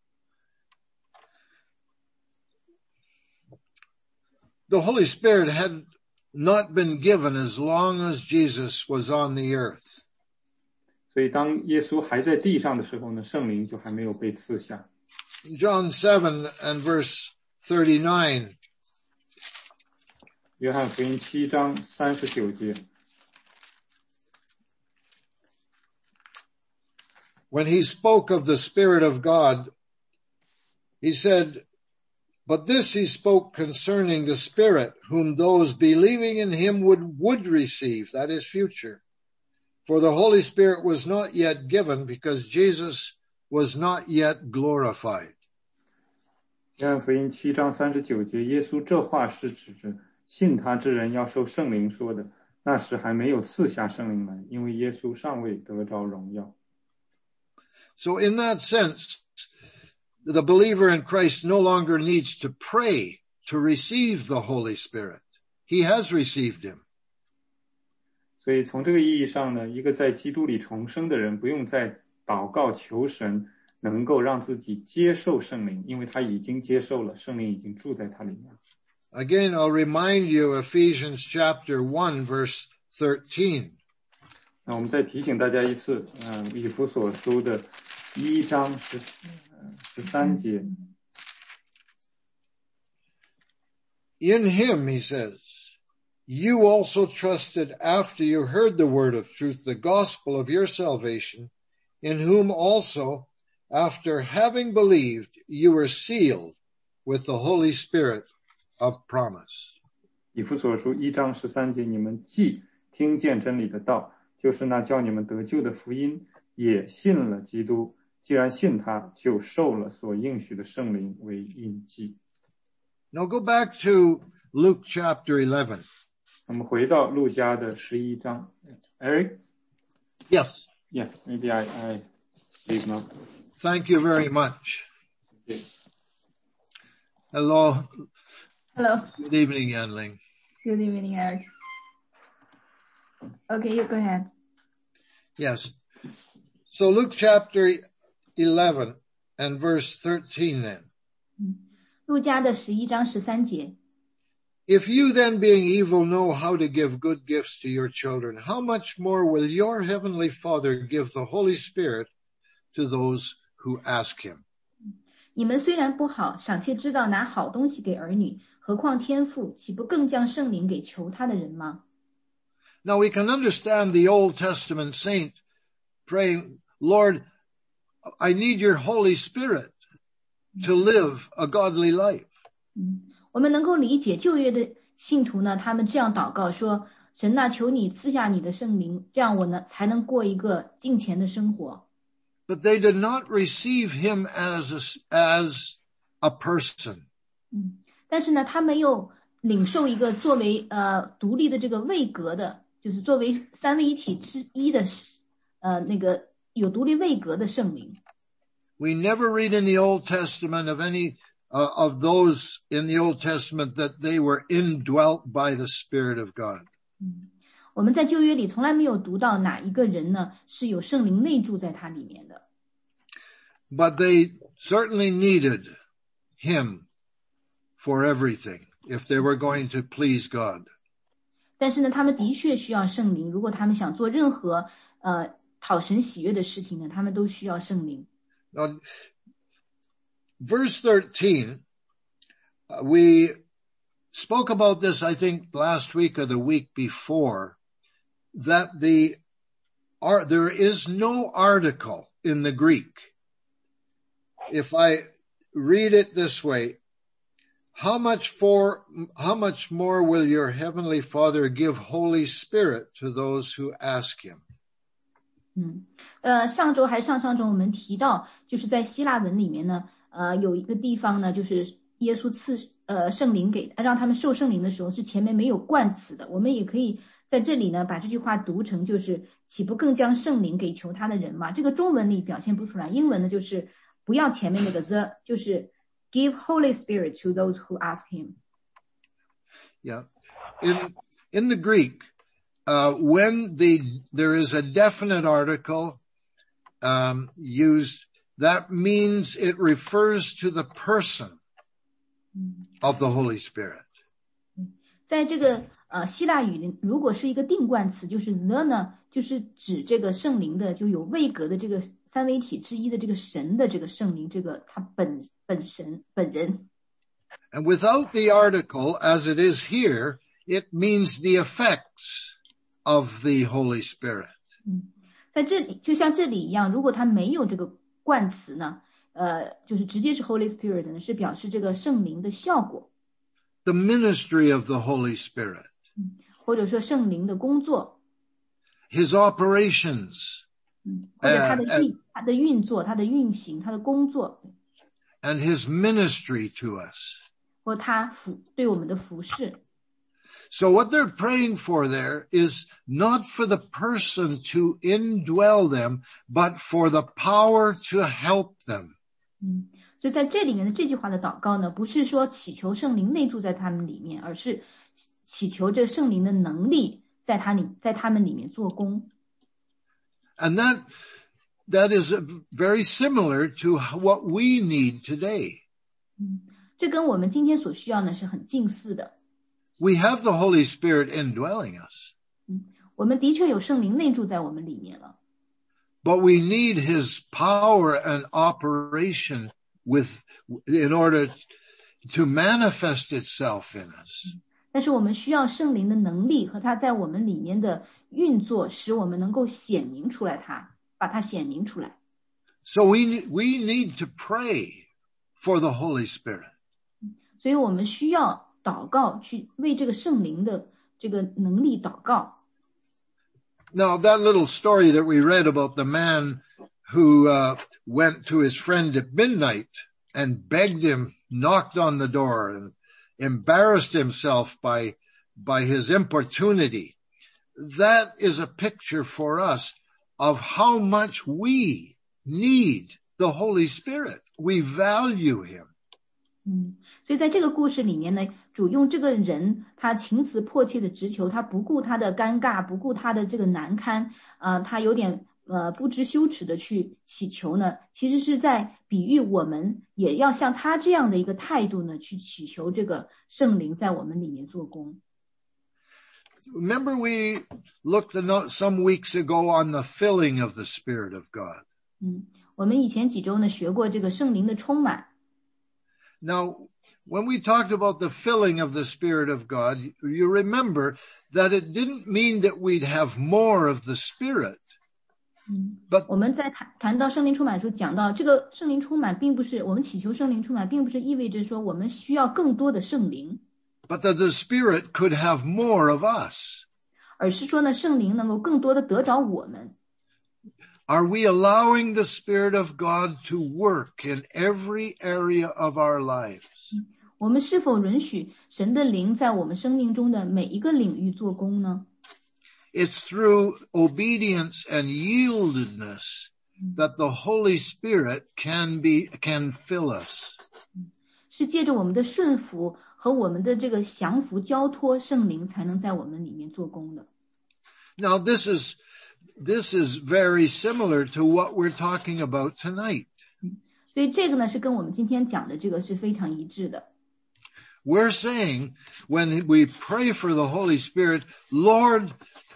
The Holy Spirit had not been given as long as Jesus was on the earth. 所以当耶稣还在地上的时候呢，圣灵就还没有被赐下。 John seven and verse thirty-nine. 约翰福音七章三十九节。 When he spoke of the Spirit of God, he said, but this he spoke concerning the Spirit, whom those believing in him would, would receive, that is future. For the Holy Spirit was not yet given because Jesus was not yet glorified. 约翰福音七章三十九节，耶稣这话是指着信他之人要受圣灵说的，那时还没有赐下圣灵来，因为耶稣尚未得着荣耀。 So in that sense, the believer in Christ no longer needs to pray to receive the Holy Spirit. He has received him. 所以从这个意义上呢，一个在基督里重生的人不用再祷告求神能够让自己接受圣灵，因为他已经接受了，圣灵已经住在他里面。 Again, I'll remind you Ephesians chapter one verse thirteen. 那我们再提醒大家一次，嗯、呃，以弗所书的一章十十三节。 In him, he says, you also trusted after you heard the word of truth, the gospel of your salvation, in whom also, after having believed, you were sealed with the Holy Spirit of promise. 以弗所书一章十三节，你们既听见真理的道，就是那叫你们得救的福音，也信了基督。既然信他，就受了所应许的圣灵为印记。 Now go back to Luke chapter eleven. 我们回到路加的十一章。Eric? Yes. Yeah, maybe I, I leave now. Thank you very much. Okay. Hello. Hello. Good evening, Yanling. Good evening, Eric. Okay, you go ahead. Yes. So Luke chapter eleven and verse thirteen then. 路加的十一章十三节。 If you then being evil know how to give good gifts to your children, how much more will your heavenly Father give the Holy Spirit to those who ask him? 你们虽然不好，尚且知道拿好东西给儿女，何况天父岂不更将圣灵给求他的人吗？ Now we can understand the Old Testament saint praying, Lord, I need your Holy Spirit to live a godly life. 嗯，我们能够理解旧约的信徒呢，他们这样祷告说，神呐，求你赐下你的圣灵，这样我呢才能过一个敬虔的生活。 But they did not receive him as a, as a person. 嗯，但是呢，他没有领受一个作为呃独立的这个位格的，就是作为三位一体之一的呃那个有独立位格的圣灵。 We never read in the Old Testament of any uh, of those in the Old Testament that they were indwelt by the Spirit of God. 嗯，我们在旧约里从来没有读到哪一个人呢是有圣灵内住在他里面的。 But they certainly needed him for everything if they were going to please God. 但是呢，他们的确需要圣灵，如果他们想做任何呃讨神喜悦的事情呢，他们都需要圣灵。 Now, verse thirteen, uh, we spoke about this, I think, last week or the week before, that the are, there is no article in the Greek. If I read it this way, how much for, how much more will your heavenly Father give Holy Spirit to those who ask him? 嗯，呃，上周还上上周我们提到，就是在希腊文里面呢，呃，有一个地方呢，就是耶稣赐呃圣灵给让他们受圣灵的时候，是前面没有冠词的。我们也可以在这里呢把这句话读成就是岂不更将圣灵给求他的人吗？这个中文里表现不出来，英文呢就是不要前面那个 the， 就是 give Holy Spirit to those who ask him. Yeah, in in the Greek. Uh, when the, there is a definite article, um, used, that means it refers to the person of the Holy Spirit. 在这个呃，希腊语如果是一个定冠词，就是 the 呢，就是指这个圣灵的，就有位格的这个三位一体之一的这个神的这个圣灵，这个他本本神本人。 And without the article, as it is here, it means the effects of the Holy Spirit. 嗯，在这里就像这里一样，如果它没有这个冠词呢，呃，就是直接是 Holy Spirit 呢，是表示这个圣灵的效果。 The ministry of the Holy Spirit. 嗯，或者说圣灵的工作。 His operations. 嗯，或者他的运，他的运作，他的运行，他的工作。 And his ministry to us. 或他服对我们的服侍。 So what they're praying for there is not for the person to indwell them, but for the power to help them. 嗯，所以在这里面的这句话的祷告呢，不是说祈求圣灵内住在他们里面，而是祈求这圣灵的能力在他里，在他们里面做工。 And that, that is very similar to what we need today. 嗯，这跟我们今天所需要呢是很近似的。 We have the Holy Spirit indwelling us. 嗯，我们的确有圣灵内住在我们里面了。 But we need his power and operation with, in order to manifest itself in us. 但是我们需要圣灵的能力和他在我们里面的运作，使我们能够显明出来它，把它显明出来。 So we, we need to pray for the Holy Spirit. 所以我们需要祷告，去为这个圣灵的这个能力祷告。 Now that little story that we read about the man who uh, went to his friend at midnight and begged him, knocked on the door and embarrassed himself by, by his importunity. That is a picture for us of how much we need the Holy Spirit. We value him. 嗯，所以在这个故事里面呢，主用这个人他情辞迫切的直求，他不顾他的尴尬，不顾他的这个难堪，呃，他有点呃不知羞耻的去祈求呢，其实是在比喻我们也要像他这样的一个态度呢，去祈求这个圣灵在我们里面做工。 Remember we looked some weeks ago on the filling of the Spirit of God. 嗯，我们以前几周呢学过这个圣灵的充满。 Now, when we talked about the filling of the Spirit of God, you remember that it didn't mean that we'd have more of the Spirit. 嗯， But 我们在谈谈到圣灵充满的时候，讲到这个圣灵充满，并不是我们祈求圣灵充满，并不是意味着说我们需要更多的圣灵， but that the Spirit could have more of us. 而是说呢，圣灵能够更多的得着我们。 Are we allowing the Spirit of God to work in every area of our lives? 我们是否允许神的灵在我们生命中的每一个领域做工呢？ It's through obedience and yieldedness that the Holy Spirit can be, can fill us. 是借着我们的顺服和我们的这个降服交托，圣灵才能在我们里面做工的。 Now this is, this is very similar to what we're talking about tonight. 所以这个呢是跟我们今天讲的这个是非常一致的。 We're saying when we pray for the Holy Spirit, Lord,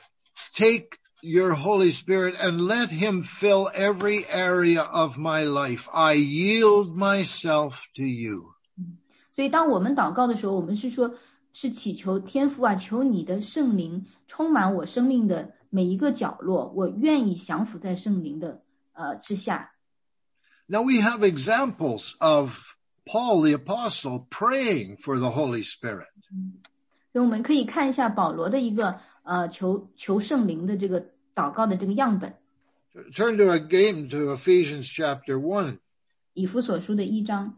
take your Holy Spirit and let him fill every area of my life. I yield myself to you. 所以当我们祷告的时候，我们是说，是祈求天父啊，求你的圣灵充满我生命的每一个角落，我愿意降服在圣灵的呃之下。 Now we have examples of Paul the Apostle praying for the Holy Spirit. 所以我们可以看一下保罗的一个呃求求圣灵的这个祷告的这个样本。 Turn to again to Ephesians chapter one. 以弗所书的一章。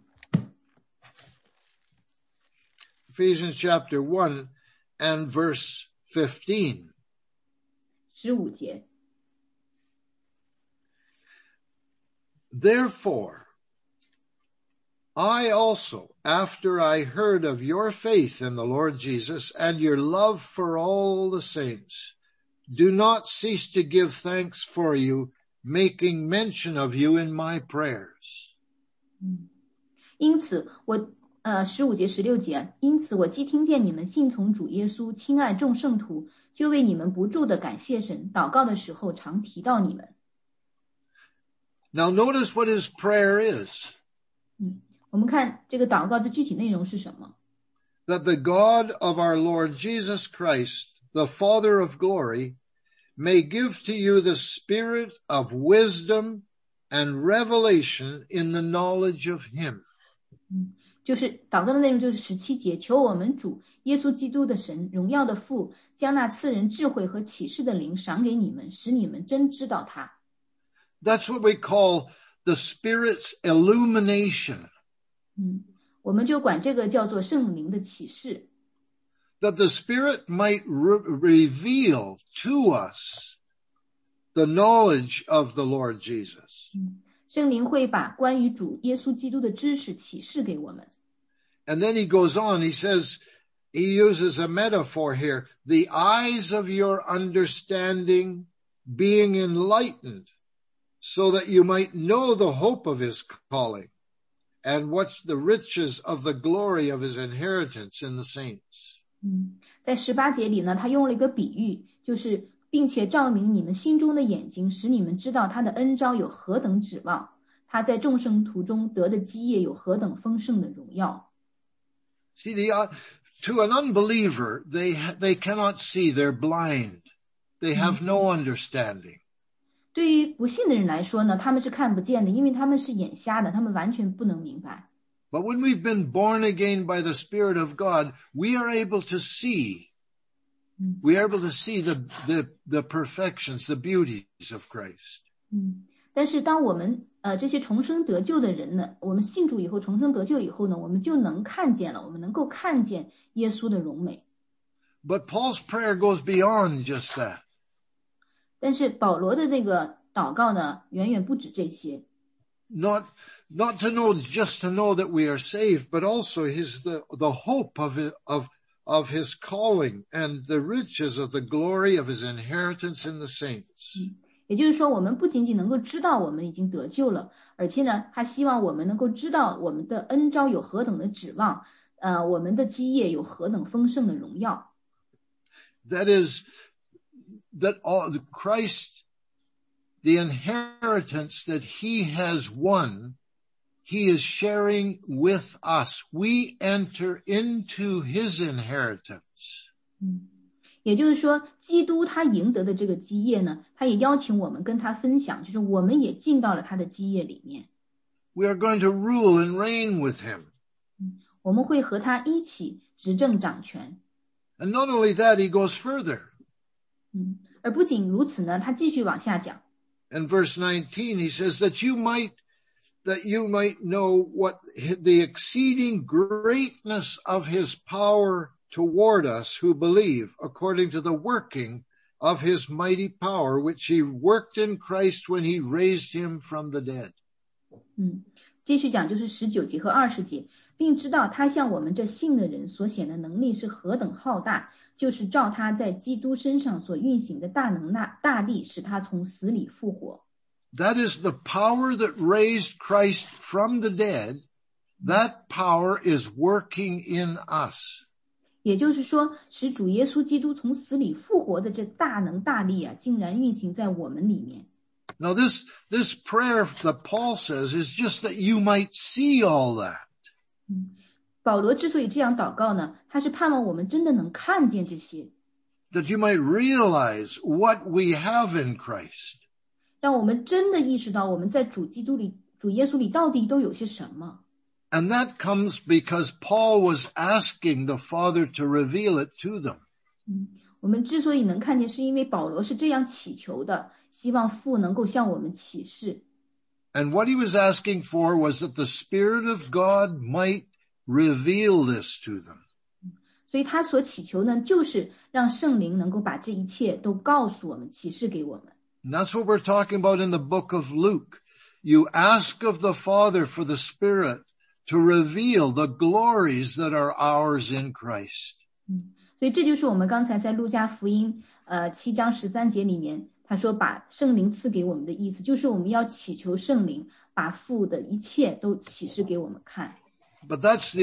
Ephesians chapter one and verse fifteen. 十五节。 Therefore, I also, after I heard of your faith in the Lord Jesus and your love for all the saints, do not cease to give thanks for you, making mention of you in my prayers. 因此，我呃十五节十六节，因此我既听见你们信从主耶稣，亲爱众圣徒，就为你们不住的感谢神，祷告的时候常提到你们。 Now notice what his prayer is. 嗯，我们看这个祷告的具体内容是什么？ That the God of our Lord Jesus Christ, the Father of glory, may give to you the spirit of wisdom and revelation in the knowledge of him. 嗯，就是祷告的内容就是十七节，求我们主耶稣基督的神，荣耀的父，将那赐人智慧和启示的灵赏给你们，使你们真知道他。 That's what we call the Spirit's illumination. 嗯，我们就管这个叫做圣灵的启示。 That the Spirit might re- reveal to us the knowledge of the Lord Jesus. 嗯，圣灵会把关于主耶稣基督的知识启示给我们。 And then he goes on, he says, he uses a metaphor here, the eyes of your understanding being enlightened, so that you might know the hope of his calling, and what's the riches of the glory of his inheritance in the saints. 嗯，在十八节里呢，他用了一个比喻，就是并且照明你们心中的眼睛，使你们知道他的恩召有何等指望，他在众圣徒中得的基业有何等丰盛的荣耀。 See, the, uh, to an unbeliever, they, they cannot see, they're blind. They have no understanding. 对于不信的人来说呢，他们是看不见的，因为他们是眼瞎的，他们完全不能明白。 But when we've been born again by the Spirit of God, we are able to see. We are able to see the, the, the perfections, the beauties of Christ. 嗯，但是当我们呃这些重生得救的人呢，我们信主以后重生得救以后呢，我们就能看见了，我们能够看见耶稣的荣美。 But Paul's prayer goes beyond just that. 但是保罗的那个祷告呢，远远不止这些。 Not, not to know, just to know that we are saved, but also his, the, the hope of, of, of his calling and the riches of the glory of his inheritance in the saints. 也就是说，我们不仅仅能够知道我们已经得救了，而且呢，他希望我们能够知道我们的恩召有何等的指望，呃，我们的基业有何等丰盛的荣耀。 That is, that all, Christ, the inheritance that he has won, he is sharing with us. We enter into his inheritance. 嗯，也就是说，基督他赢得的这个基业呢，他也邀请我们跟他分享，就是我们也进到了他的基业里面。 We are going to rule and reign with him. 嗯，我们会和他一起执政掌权。 And not only that, he goes further. 嗯，而不仅如此呢，他继续往下讲。 In verse nineteen, he says that you might, that you might know what the exceeding greatness of his power toward us who believe, according to the working of his mighty power, which he worked in Christ when he raised him from the dead. 嗯，继续讲就是十九节和二十节，并知道他向我们这信的人所显的能力是何等浩大，就是照他在基督身上所运行的大能大大力，使他从死里复活。 That is the power that raised Christ from the dead. That power is working in us. 也就是说，使主耶稣基督从死里复活的这大能大力啊，竟然运行在我们里面。 Now this, this prayer that Paul says is just that you might see all that. 嗯，保罗之所以这样祷告呢，他是盼望我们真的能看见这些。 That you might realize what we have in Christ. 让我们真的意识到我们在主基督里、主耶稣里到底都有些什么。 And that comes because Paul was asking the Father to reveal it to them. 嗯，我们之所以能看见，是因为保罗是这样祈求的，希望父能够向我们启示。 And what he was asking for was that the Spirit of God might reveal this to them. 所以他所祈求呢，就是让圣灵能够把这一切都告诉我们，启示给我们。 And that's what we're talking about in the book of Luke. You ask of the Father for the Spirit to reveal the glories that are ours in Christ. 嗯，所以这就是我们刚才在路加福音呃七章十三节里面他说把圣灵赐给我们的意思，就是我们要祈求圣灵把父的一切都启示给我们看。 But that's the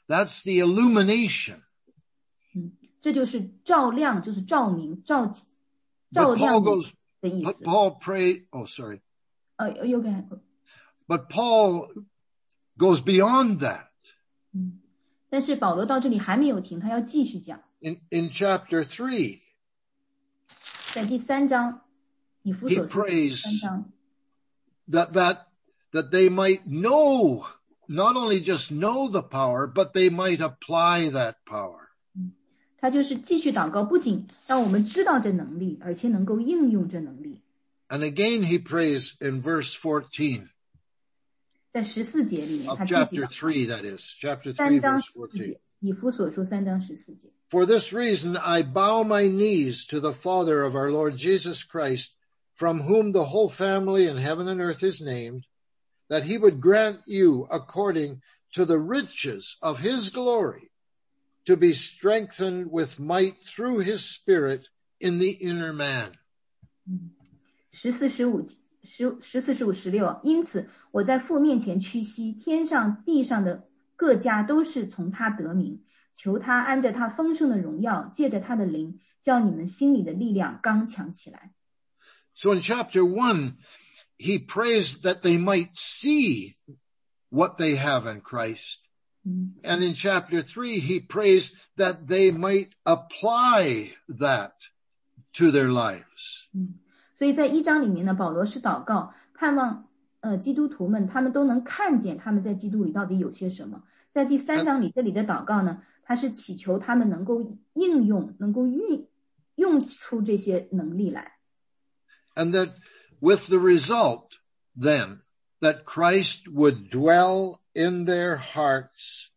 That's the illumination. 嗯，这就是照亮，就是照明，照 But 照 Paul 亮 goes, 的意 but 思。 Paul prayed, oh, sorry. 呃，有个 But Paul goes beyond that. 嗯，但是保罗到这里还没有停，他要继续讲。 In, in chapter three, 在第三章，以弗 he 所书第三 prays 章， that, that, that they might know, not only just know the power, but they might apply that power. 他就是继续祷告，不仅让我们知道这能力，而且能够应用这能力。 And again he prays in verse fourteen 在十四节里面， of 他继续 chapter 祷告 three, that is, chapter 三 three, 章 verse 十四 fourteen. 节，以弗所书三章十四节。 For this reason, I bow my knees to the Father of our Lord Jesus Christ, from whom the whole family in heaven and earth is named, that he would grant you, according to the riches of his glory, to be strengthened with might through his Spirit in the inner man. 十四十五十十四十五十六，因此我在父面前屈膝，天上地上的各家都是从他得名，求他按着他丰盛的荣耀，借着他的灵，叫你们心里的力量刚强起来。 So in chapter one, he prays that they might see what they have in Christ. And in chapter three, he prays that they might apply that to their lives. 所以在一章里面呢，保罗是祷告，盼望呃基督徒们他们都能看见他们在基督里到底有些什么。在第三章里，这里的祷告呢，他是祈求他们能够应用，能够运用出这些能力来。 And that with the result, then, that Christ would dwell in their hearts.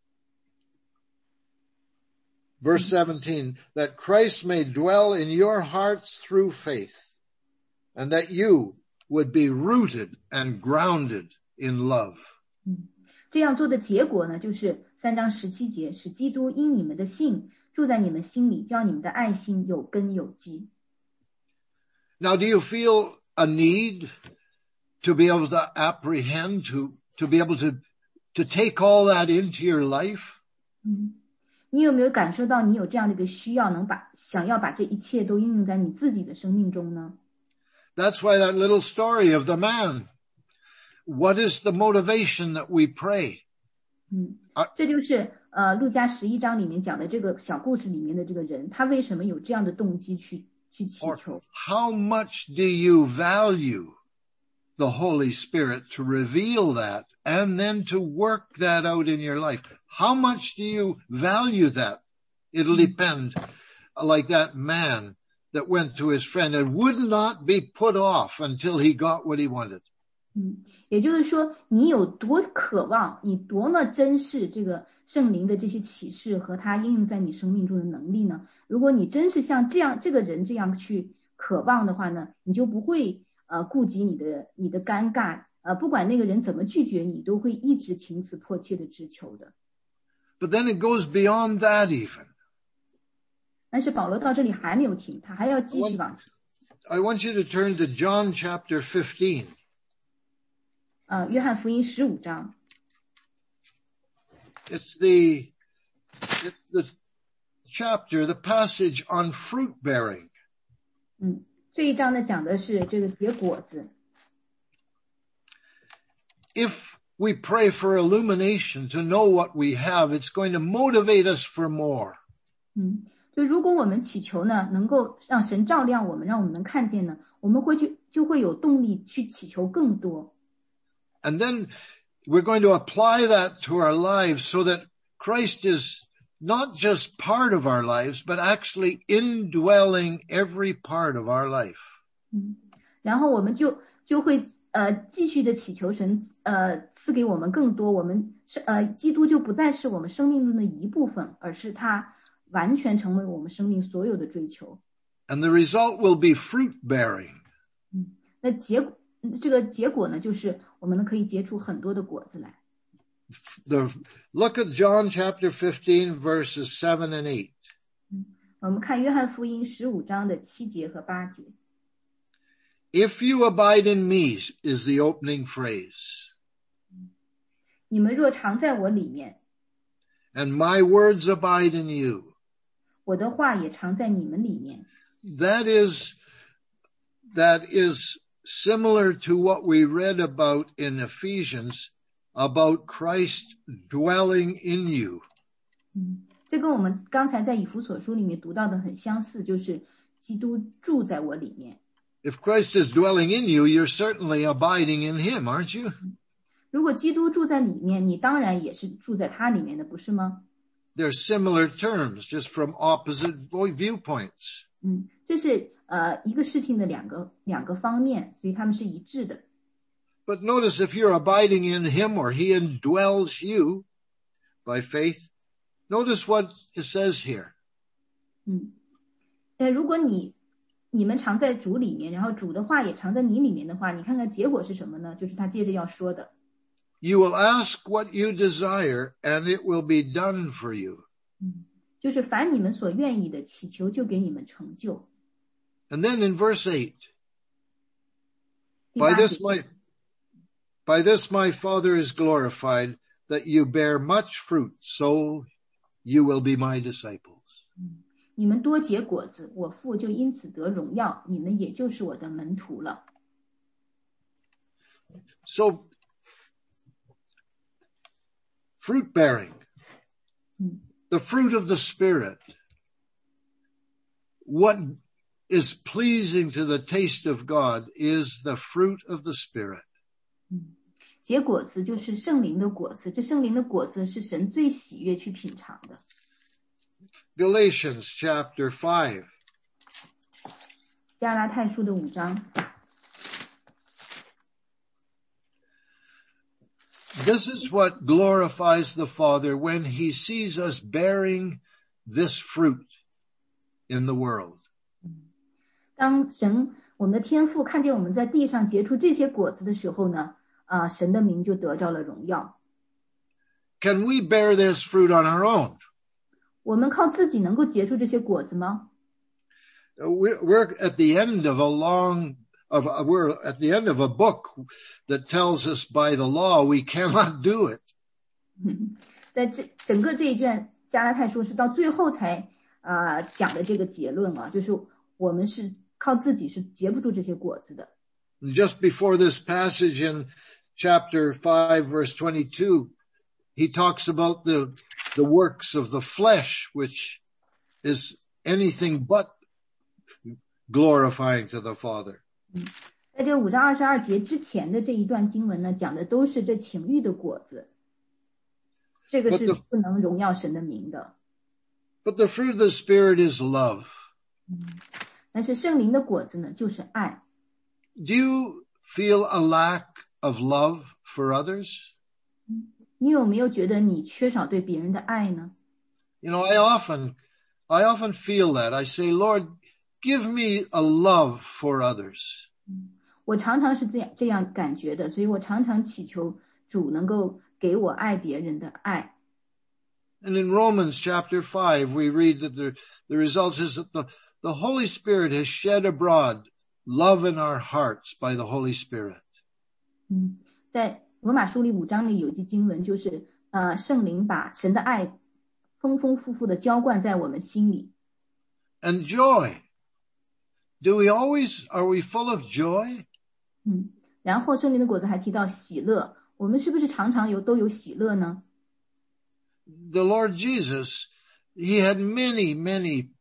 Verse seventeen, that Christ may dwell in your hearts through faith, and that you would be rooted and grounded in love. 这样做的结果呢，就是三章十七节，使基督因你们的信住在你们心里，叫你们的爱心有根有基。 Now, do you feel a need to be able to apprehend, to, to be able to, to take all that into your life? 嗯，你有没有感受到你有这样的一个需要，能把想要把这一切都应用在你自己的生命中呢？ That's why that little story of the man. What is the motivation that we pray? 嗯，这就是呃路加十一章里面讲的这个小故事里面的这个人，他为什么有这样的动机去去祈 Or 求？ how much do you value the Holy Spirit to reveal that and then to work that out in your life? How much do you value that? It'll depend, like that man that went to his friend and would not be put off until he got what he wanted. 嗯，也就是说，你有多渴望，你多么珍视这个圣灵的这些启示和他应用在你生命中的能力呢？如果你真是像这样这个人这样去渴望的话呢，你就不会呃顾及你的你的尴尬，呃，不管那个人怎么拒绝你，都会一直情辞迫切的追求的。 But then it goes beyond that even. 但是保罗到这里还没有停，他还要继续往前。 I want you to turn to John chapter fifteen. 呃，约翰福音十五章， It's the, it's the chapter, the passage on fruit bearing. 嗯，这一章呢讲的是这个结果子。 If we pray for illumination to know what we have, it's going to motivate us for more. 嗯，就如果我们祈求呢，能够让神照亮我们，让我们能看见呢，我们会去就会有动力去祈求更多。 And then we're going to apply that to our lives so that Christ is not just part of our lives, but actually indwelling every part of our life. 嗯，然后我们就就会呃继续的祈求神呃赐给我们更多，我们是呃基督就不再是我们生命中的一部分，而是他完全成为我们生命所有的追求。 And the result will be fruit bearing. 嗯，那结果这个结果呢，就是我们呢可以结出很多的果子来。 The, look at John chapter fifteen, verses seven and eight. 我们看约翰福音十五章的七节和八节。 If you abide in me is the opening phrase. 你们若常在我里面， and my words abide in you. 我的话也常在你们里面。 That is, that is similar to what we read about in Ephesians about Christ dwelling in you. 嗯，这跟我们刚才在以弗所书里面读到的很相似，就是基督住在我里面。 If Christ is dwelling in you, you're certainly abiding in him, aren't you? 如果基督住在里面，你当然也是住在他里面的，不是吗？ They're similar terms, just from opposite viewpoints. 嗯，这是呃一个事情的两个两个方面，所以他们是一致的。 But notice if you're abiding in him or he indwells you by faith, notice what it says here. 嗯，呃，如果你你们常在主里面，然后主的话也常在你里面的话，你看看结果是什么呢？就是他接着要说的。 You will ask what you desire, and it will be done for you. 嗯，就是凡你们所愿意的，祈求就给你们成就。 And then in verse eight, 第 by 八 this 节 my, by this my Father is glorified, that you bear much fruit, so you will be my disciples. 你们多结果子，我父就因此得荣耀，你们也就是我的门徒了。 So, fruit bearing, 嗯 the fruit of the Spirit, what is pleasing to the taste of God is the fruit of the Spirit. 嗯，结果子就是圣灵的果子，这圣灵的果子是神最喜悦去品尝的。 Galatians chapter five. 加拉太书的五章， This is what glorifies the Father when he sees us bearing this fruit in the world. 当神我们的天父看见我们在地上结出这些果子的时候呢，啊，神的名就得着了荣耀。 Can we bear this fruit on our own? 我们靠自己能够结出这些果子吗？ We're, we're at the end of a long, of a, we're at the end of a book that tells us by the law we cannot do it. 在这整个这一卷加拉太书是到最后才啊、呃、讲的这个结论啊，就是我们是靠自己是结不出这些果子的。 Just before this passage in chapter five, verse twenty-two, he talks about the, the works of the flesh, which is anything but glorifying to the Father. 在这五章二十二节之前的这一段经文呢，讲的都是这情欲的果子，这个是不能荣耀神的名的。 But the fruit of the Spirit is love. 但是圣灵的果子呢，就是爱。 Do you feel a lack of love for others? 你有没有觉得你缺少对别人的爱呢？ You know, I often, I often feel that. I say, Lord, give me a love for others. 我常常是这样这样感觉的，所以我常常祈求主能够给我爱别人的爱。 And in Romans chapter five, we read that the, the result is that the, the Holy Spirit has shed abroad love in our hearts by the Holy Spirit. 嗯，在罗马书里五章里有一句经文，就是呃，圣灵把神的爱丰丰富富的浇灌在我们心里。 And joy. Do we always, are we full of joy? 嗯，然后圣灵的果子还提到喜乐，我们是不是常常有都有喜乐呢？ The Lord Jesus, he had many, many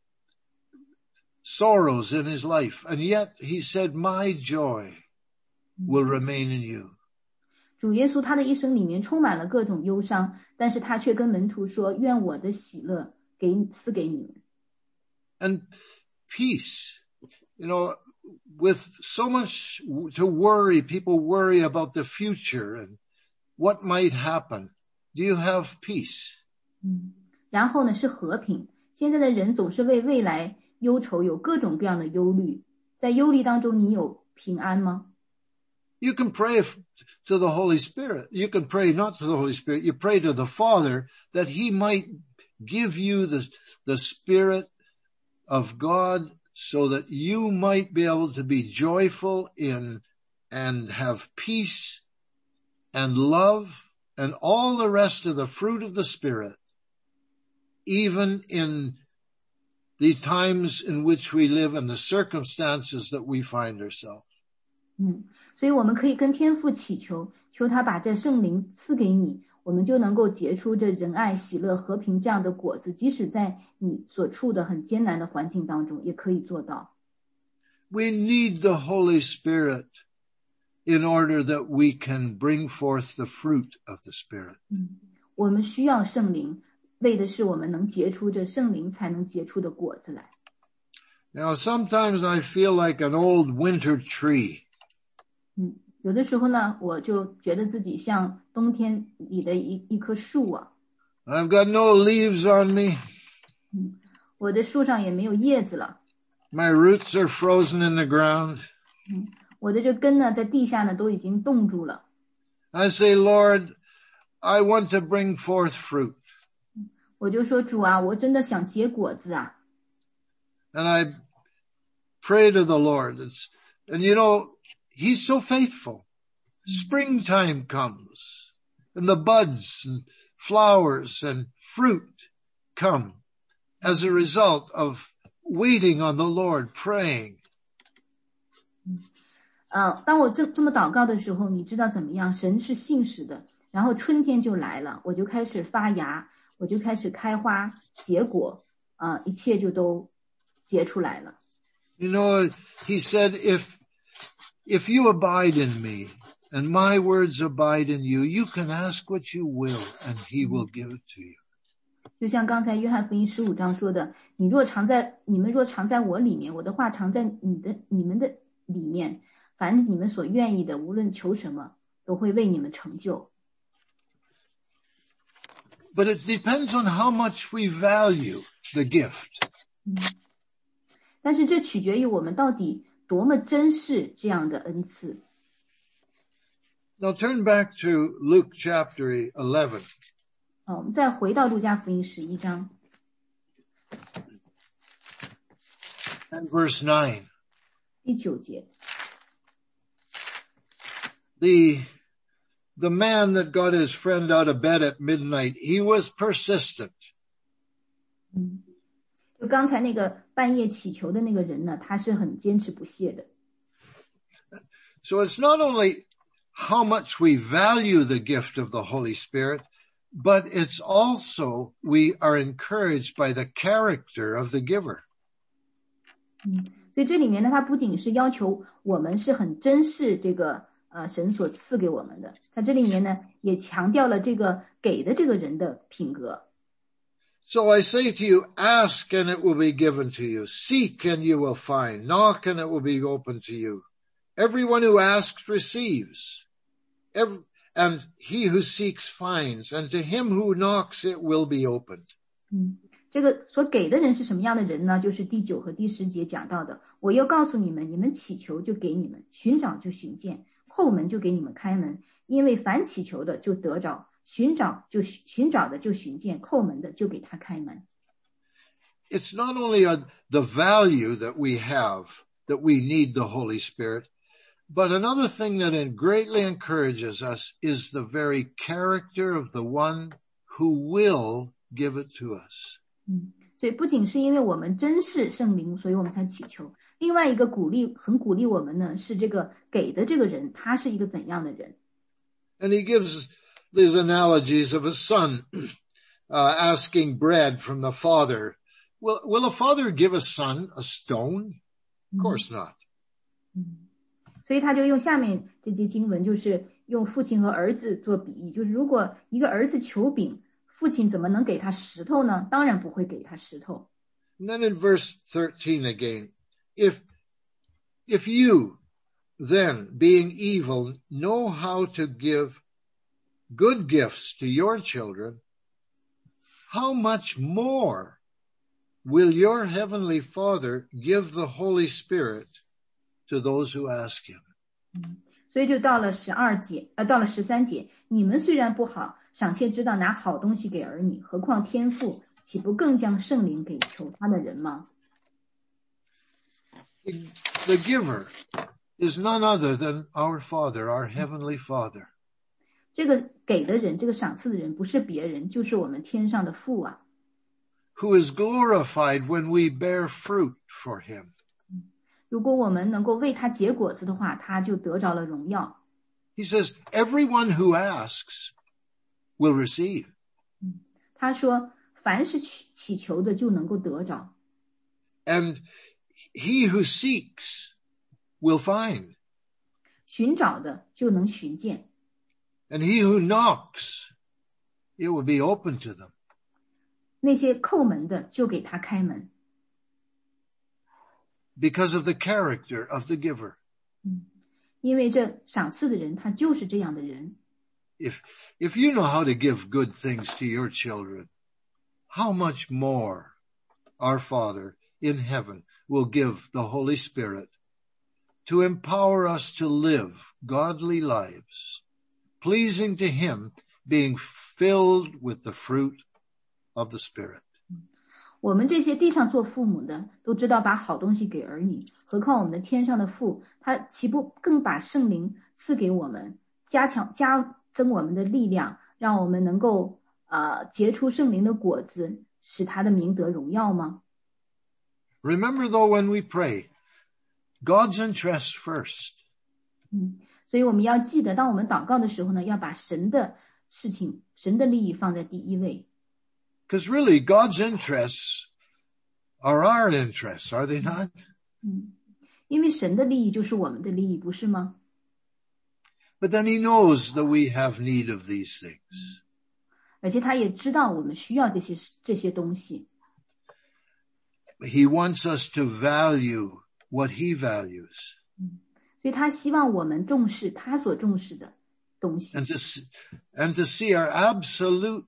sorrows in his life, and yet he said, my joy will remain in you. 主耶稣他的一生里面充满了各种忧伤，但是他却跟门徒说，愿我的喜乐给赐给你们。 And peace, you know, with so much to worry, people worry about the future and what might happen. Do you have peace? 嗯，然后呢是和平。现在的人总是为未来忧愁，有各种各样的忧虑。在忧虑当中，你有平安吗？ You can pray to the Holy Spirit. You can pray not to the Holy Spirit. You pray to the Father that he might give you the, the Spirit of God so that you might be able to be joyful in and have peace and love and all the rest of the fruit of the Spirit even in the times in which we live and the circumstances that we find ourselves. 嗯，所以我们可以跟天父祈求，求他把这圣灵赐给你，我们就能够结出这仁爱、喜乐、和平这样的果子，即使在你所处的很艰难的环境当中，也可以做到。 We need the Holy Spirit in order that we can bring forth the fruit of the Spirit. 嗯，我们需要圣灵，为的是我们能结出这圣灵才能结出的果子来。 Now, sometimes I feel like an old winter tree. 嗯，有的时候呢，我就觉得自己像冬天里的一一棵树啊。 I've got no leaves on me. 嗯，我的树上也没有叶子了。 My roots are frozen in the ground. 嗯，我的这根呢，在地下呢都已经冻住了。 I say, Lord, I want to bring forth fruit. 我就说主啊，我真的想结果子啊。 And I pray to the Lord. It's, and you know, He's so faithful. Springtime comes, and the buds and flowers and fruit come as a result of waiting on the Lord, praying. 呃，当我这这么祷告的时候，你知道怎么样？神是信实的，然后春天就来了，我就开始发芽，我就开始开花结果，啊、呃，一切就都结出来了。 You know, He said, if if you abide in me and my words abide in you, you can ask what you will and He will give it to you. 就像刚才约翰福音十五章说的，你若常在，你们若常在我里面，我的话常在你的你们的里面，凡你们所愿意的，无论求什么，都会为你们成就。 But it depends on how much we value the gift. 嗯，但是这取决于我们到底多么珍视这样的恩赐。 Now turn back to Luke chapter eleven. 哦，我们再回到路加福音十一章 And verse nine. 第九节。 The, the man that got his friend out of bed at midnight, he was persistent. 嗯，就刚才那个半夜祈求的那个人呢，他是很坚持不懈的。 So it's not only how much we value the gift of the Holy Spirit, but it's also we are encouraged by the character of the giver. 嗯，所以这里面呢，它不仅是要求我们是很珍视这个呃神所赐给我们的，它这里面呢也强调了这个给的这个人的品格。 So I say to you, ask and it will be given to you. Seek and you will find. Knock and it will be opened to you. Everyone who asks receives. Every, and he who seeks finds. And to him who knocks it will be opened. 嗯，这个所给的人是什么样的人呢？就是第九和第十节讲到的。我又告诉你们，你们祈求就给你们，寻找就寻见，叩门就给你们开门。因为凡祈求的就得着，寻找就寻找的就寻见，叩门的就给他开门。 It's not only a, the value that we have, that we need the Holy Spirit, but another thing that greatly encourages us is the very character of the one who will give it to us. 嗯，所以不仅是因为我们珍视圣灵，所以我们才祈求。另外一个鼓励，很鼓励我们呢，是这个给的这个人，他是一个怎样的人？ And he gives these analogies of a son uh, asking bread from the father. Will, will a father give a son a stone? Of course not. 嗯，所以他就用下面这节经文，就是用父亲和儿子做比喻，就是如果一个儿子求饼，父亲怎么能给他石头呢？当然不会给他石头。 And then in verse thirteen again, if, if you then, being evil, know how to give good gifts to your children, how much more will your heavenly Father give the Holy Spirit to those who ask him? 所以就到了十二节，呃，到了十三节，你们虽然不好，尚且知道拿好东西给儿女，何况天父岂不更将圣灵给求他的人吗？ The giver is none other than our Father, our heavenly Father. 这个给的人，这个赏赐的人，不是别人，就是我们天上的父啊。 who is glorified when we bear fruit for him. 如果我们能够为他结果子的话，他就得着了荣耀。 He says, everyone who asks will receive. 他说，凡是祈求的就能够得着。 And he who seeks will find. 寻找的就能寻见。 And he who knocks, it will be open to them. 那些叩门的就给他开门。 Because of the character of the giver. 因为这赏赐的人他就是这样的人。 If, if you know how to give good things to your children, how much more our Father in heaven will give the Holy Spirit to empower us to live godly lives, pleasing to him, being filled with the fruit of the Spirit. 我们这些地上做父母的都知道把好东西给儿女，何况我们的天上的父，他岂不更把圣灵赐给我们，加强加增我们的力量，让我们能够呃结出圣灵的果子，使他的名得荣耀吗？ Remember though, when we pray, God's interests first. 嗯，所以我们要记得，当我们祷告的时候呢，要把神的事情、神的利益放在第一位。 Because really, God's interests are our interests, are they not? 嗯，因为神的利益就是我们的利益，不是吗？ But then he knows that we have need of these things. 而且他也知道我们需要这些这些东西。 He wants us to value what he values. 所以他希望我们重视他所重视的东西。 And to see, and to see our absolute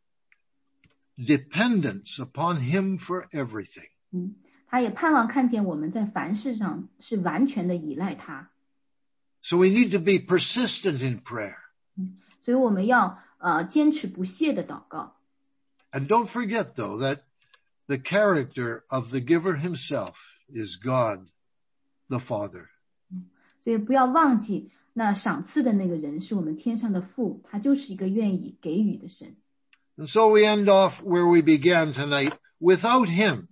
dependence upon him for everything. 嗯，他也盼望看见我们在凡事上是完全的依赖他。 So we need to be persistent in prayer. 嗯，所以我们要呃坚持不懈的祷告。 And don't forget though that the character of the giver himself is God, the Father. 所以不要忘记，那赏赐的那个人是我们天上的父，他就是一个愿意给予的神。 And so we end off where we began tonight. Without him,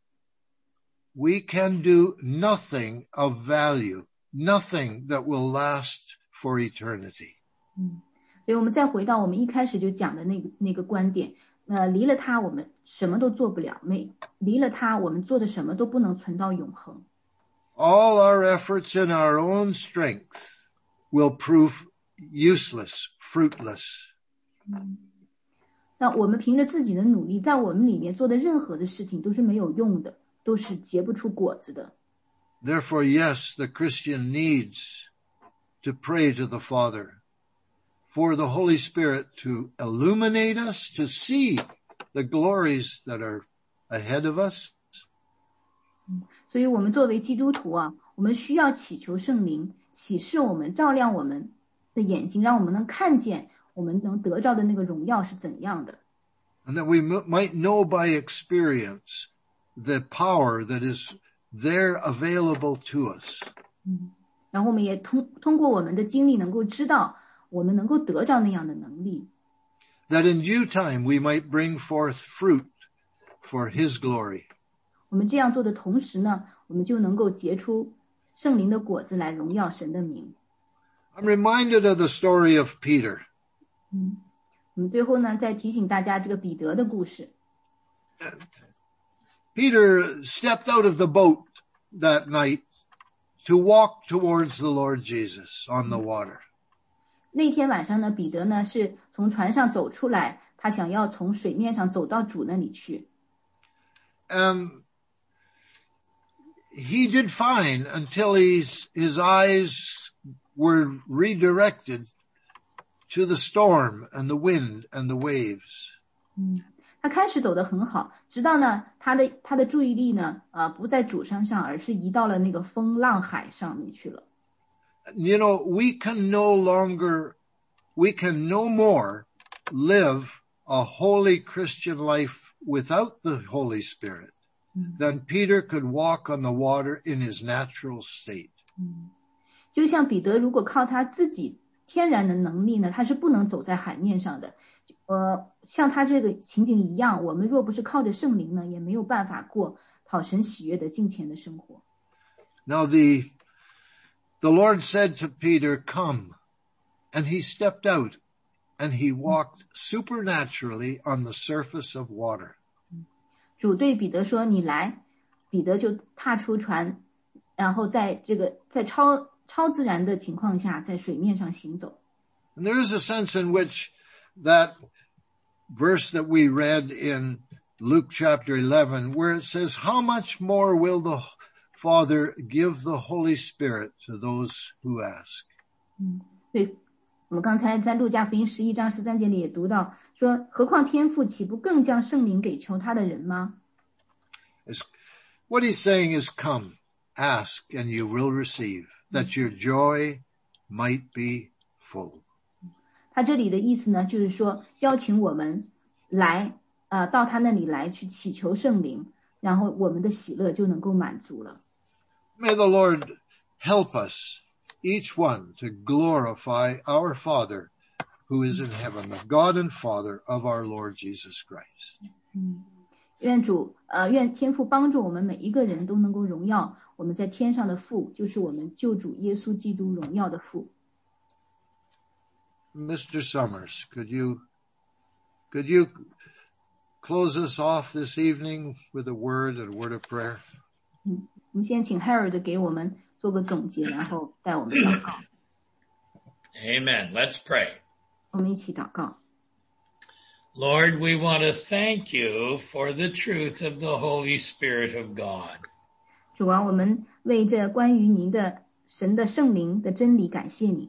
we can do nothing of value, nothing that will last for eternity. 嗯，所以我们再回到我们一开始就讲的那个那个观点，呃，离了他我们什么都做不了，没离了他我们做的什么都不能存到永恒。 All our efforts in our own strength will prove useless, fruitless. 嗯，那我们凭着自己的努力，在我们里面做的任何的事情都是没有用的，都是结不出果子的。 Therefore, yes, the Christian needs to pray to the Father for the Holy Spirit to illuminate us, to see the glories that are ahead of us. 所以我们作为基督徒啊，我们需要祈求圣灵启示我们，照亮我们的眼睛，让我们能看见我们能得到的那个荣耀是怎样的。 And that we m- might know by experience the power that is there available to us. 嗯，然后我们也通通过我们的经历能够知道，我们能够得到那样的能力。 That in due time we might bring forth fruit for his glory. 我们这样做的同时呢，我们就能够结出圣灵的果子来荣耀神的名。 I'm reminded of the story of Peter. 嗯，我们最后呢，再提醒大家这个彼得的故事。 Peter stepped out of the boat that night to walk towards the Lord Jesus on the water. 那天晚上呢，彼得呢是从船上走出来，他想要从水面上走到主那里去。 And he did fine until his, his eyes were redirected to the storm and the wind and the waves. 嗯，他开始走得很好，直到呢他的他的注意力呢呃不在主身上，而是移到了那个风浪海上面去了。 You know, we can no longer, we can no more live a holy Christian life without the Holy Spirit than Peter could walk on the water in his natural state. 嗯，就像彼得如果靠他自己天然的能力呢，他是不能走在海面上的。 呃，像他这个情景一样，我们若不是靠着圣灵呢，也没有办法过讨神喜悦的敬虔的生活。 Now the, the Lord said to Peter, "Come," and he stepped out and he walked supernaturally on the surface of water. 主对彼得说：“你来。”彼得就踏出船，然后在这个在超超自然的情况下，在水面上行走。 And there is a sense in which that verse that we read in Luke chapter eleven, where it says, "How much more will the Father give the Holy Spirit to those who ask?" 嗯，对，我们刚才在路加福音十一章十三节里也读到，说，何况天父岂不更将圣灵给求他的人吗？ What he's saying is, come, ask, and you will receive, that your joy might be full. 他这里的意思呢，就是说邀请我们来，呃，到他那里来去祈求圣灵，然后我们的喜乐就能够满足了。 May the Lord help us, each one, to glorify our Father who is in heaven, the God and Father of our Lord Jesus Christ. 嗯，愿主，呃，愿天父帮助我们每一个人都能够荣耀我们在天上的父，就是我们救主耶稣基督荣耀的父。 Mister Summers, could you, could you close us off this evening with a word and a word of prayer? 嗯，我们先请 Harold 给我们做个总结，然后带我们祷告。 Amen. Let's pray. 我们一起祷告。 Lord, we want to thank you for the truth of the Holy Spirit of God. 主啊，我们为这关于您的神的圣灵的真理感谢你。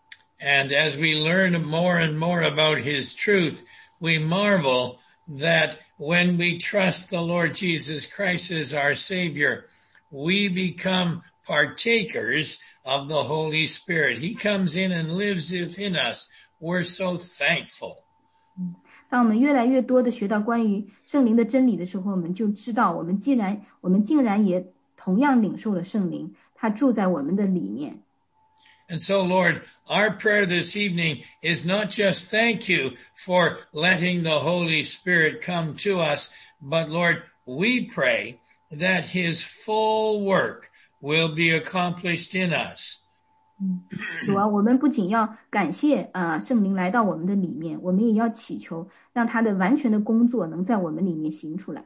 And as we learn more and more about his truth, we marvel that when we trust the Lord Jesus Christ as our Savior, we become partakers of the Holy Spirit. He comes in and lives within us. We're so thankful. 当我们越来越多的学到关于圣灵的真理的时候，我们就知道我们既然我们竟然也同样领受了圣灵，他住在我们的里面。 And so, Lord, our prayer this evening is not just thank you for letting the Holy Spirit come to us, but Lord, we pray that his full work will be accomplished in us. 主啊，我们不仅要感谢啊圣灵来到我们的里面，我们也要祈求让他的完全的工作能在我们里面行出来。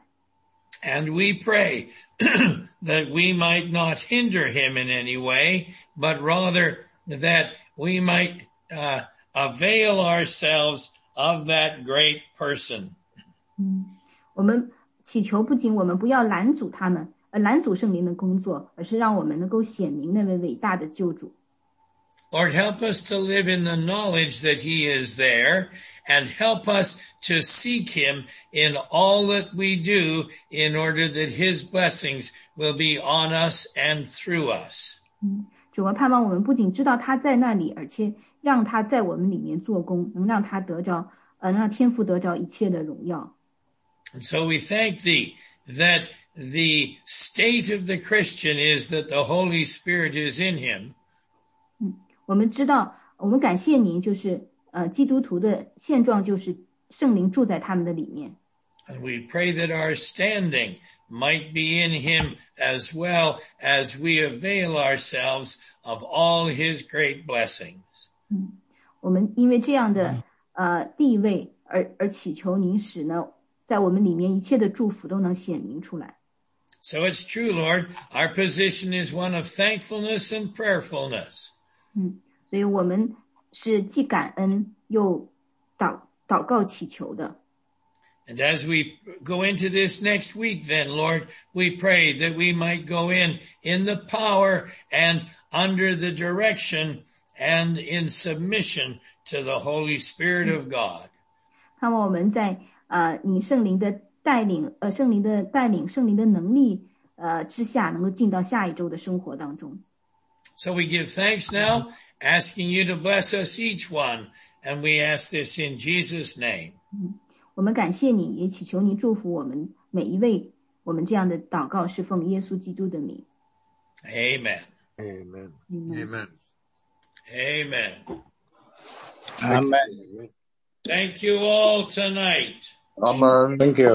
And we pray that we might not hinder him in any way, but rather that we might uh, avail ourselves of that great person. 嗯，我们祈求不仅我们不要拦阻他们，呃，拦阻圣灵的工作，而是让我们能够显明那位伟大的救主。 Lord, help us to live in the knowledge that he is there, and help us to seek him in all that we do in order that his blessings will be on us and through us. 嗯，主啊，盼望我们不仅知道他在那里，而且让他在我们里面做工，能让他得着，呃，让天父得着一切的荣耀。 And so we thank thee that the state of the Christian is that the Holy Spirit is in him. 嗯，我们知道，我们感谢您，就是呃，基督徒的现状就是圣灵住在他们的里面。 And we pray that our standing might be in him as well as we avail ourselves of all his great blessings. 嗯，我们因为这样的呃地位而而祈求您使呢，在我们里面一切的祝福都能显明出来。 So it's true, Lord, our position is one of thankfulness and prayerfulness. 嗯，所以我们是既感恩又祷祷告祈求的。 And as we go into this next week then, Lord, we pray that we might go in in the power and under the direction and in submission to the Holy Spirit of God. 盼望我们在呃你圣灵的带领，呃圣灵的带领，圣灵的能力呃之下，能够进到下一周的生活当中。 So we give thanks now, asking you to bless us each one, and we ask this in Jesus' name. 嗯，我们感谢你，也祈求你祝福我们每一位。我们这样的祷告是奉耶稣基督的名。 Amen. Amen. Amen. Amen. Amen. Amen. Thank you all tonight. Amen. Thank you.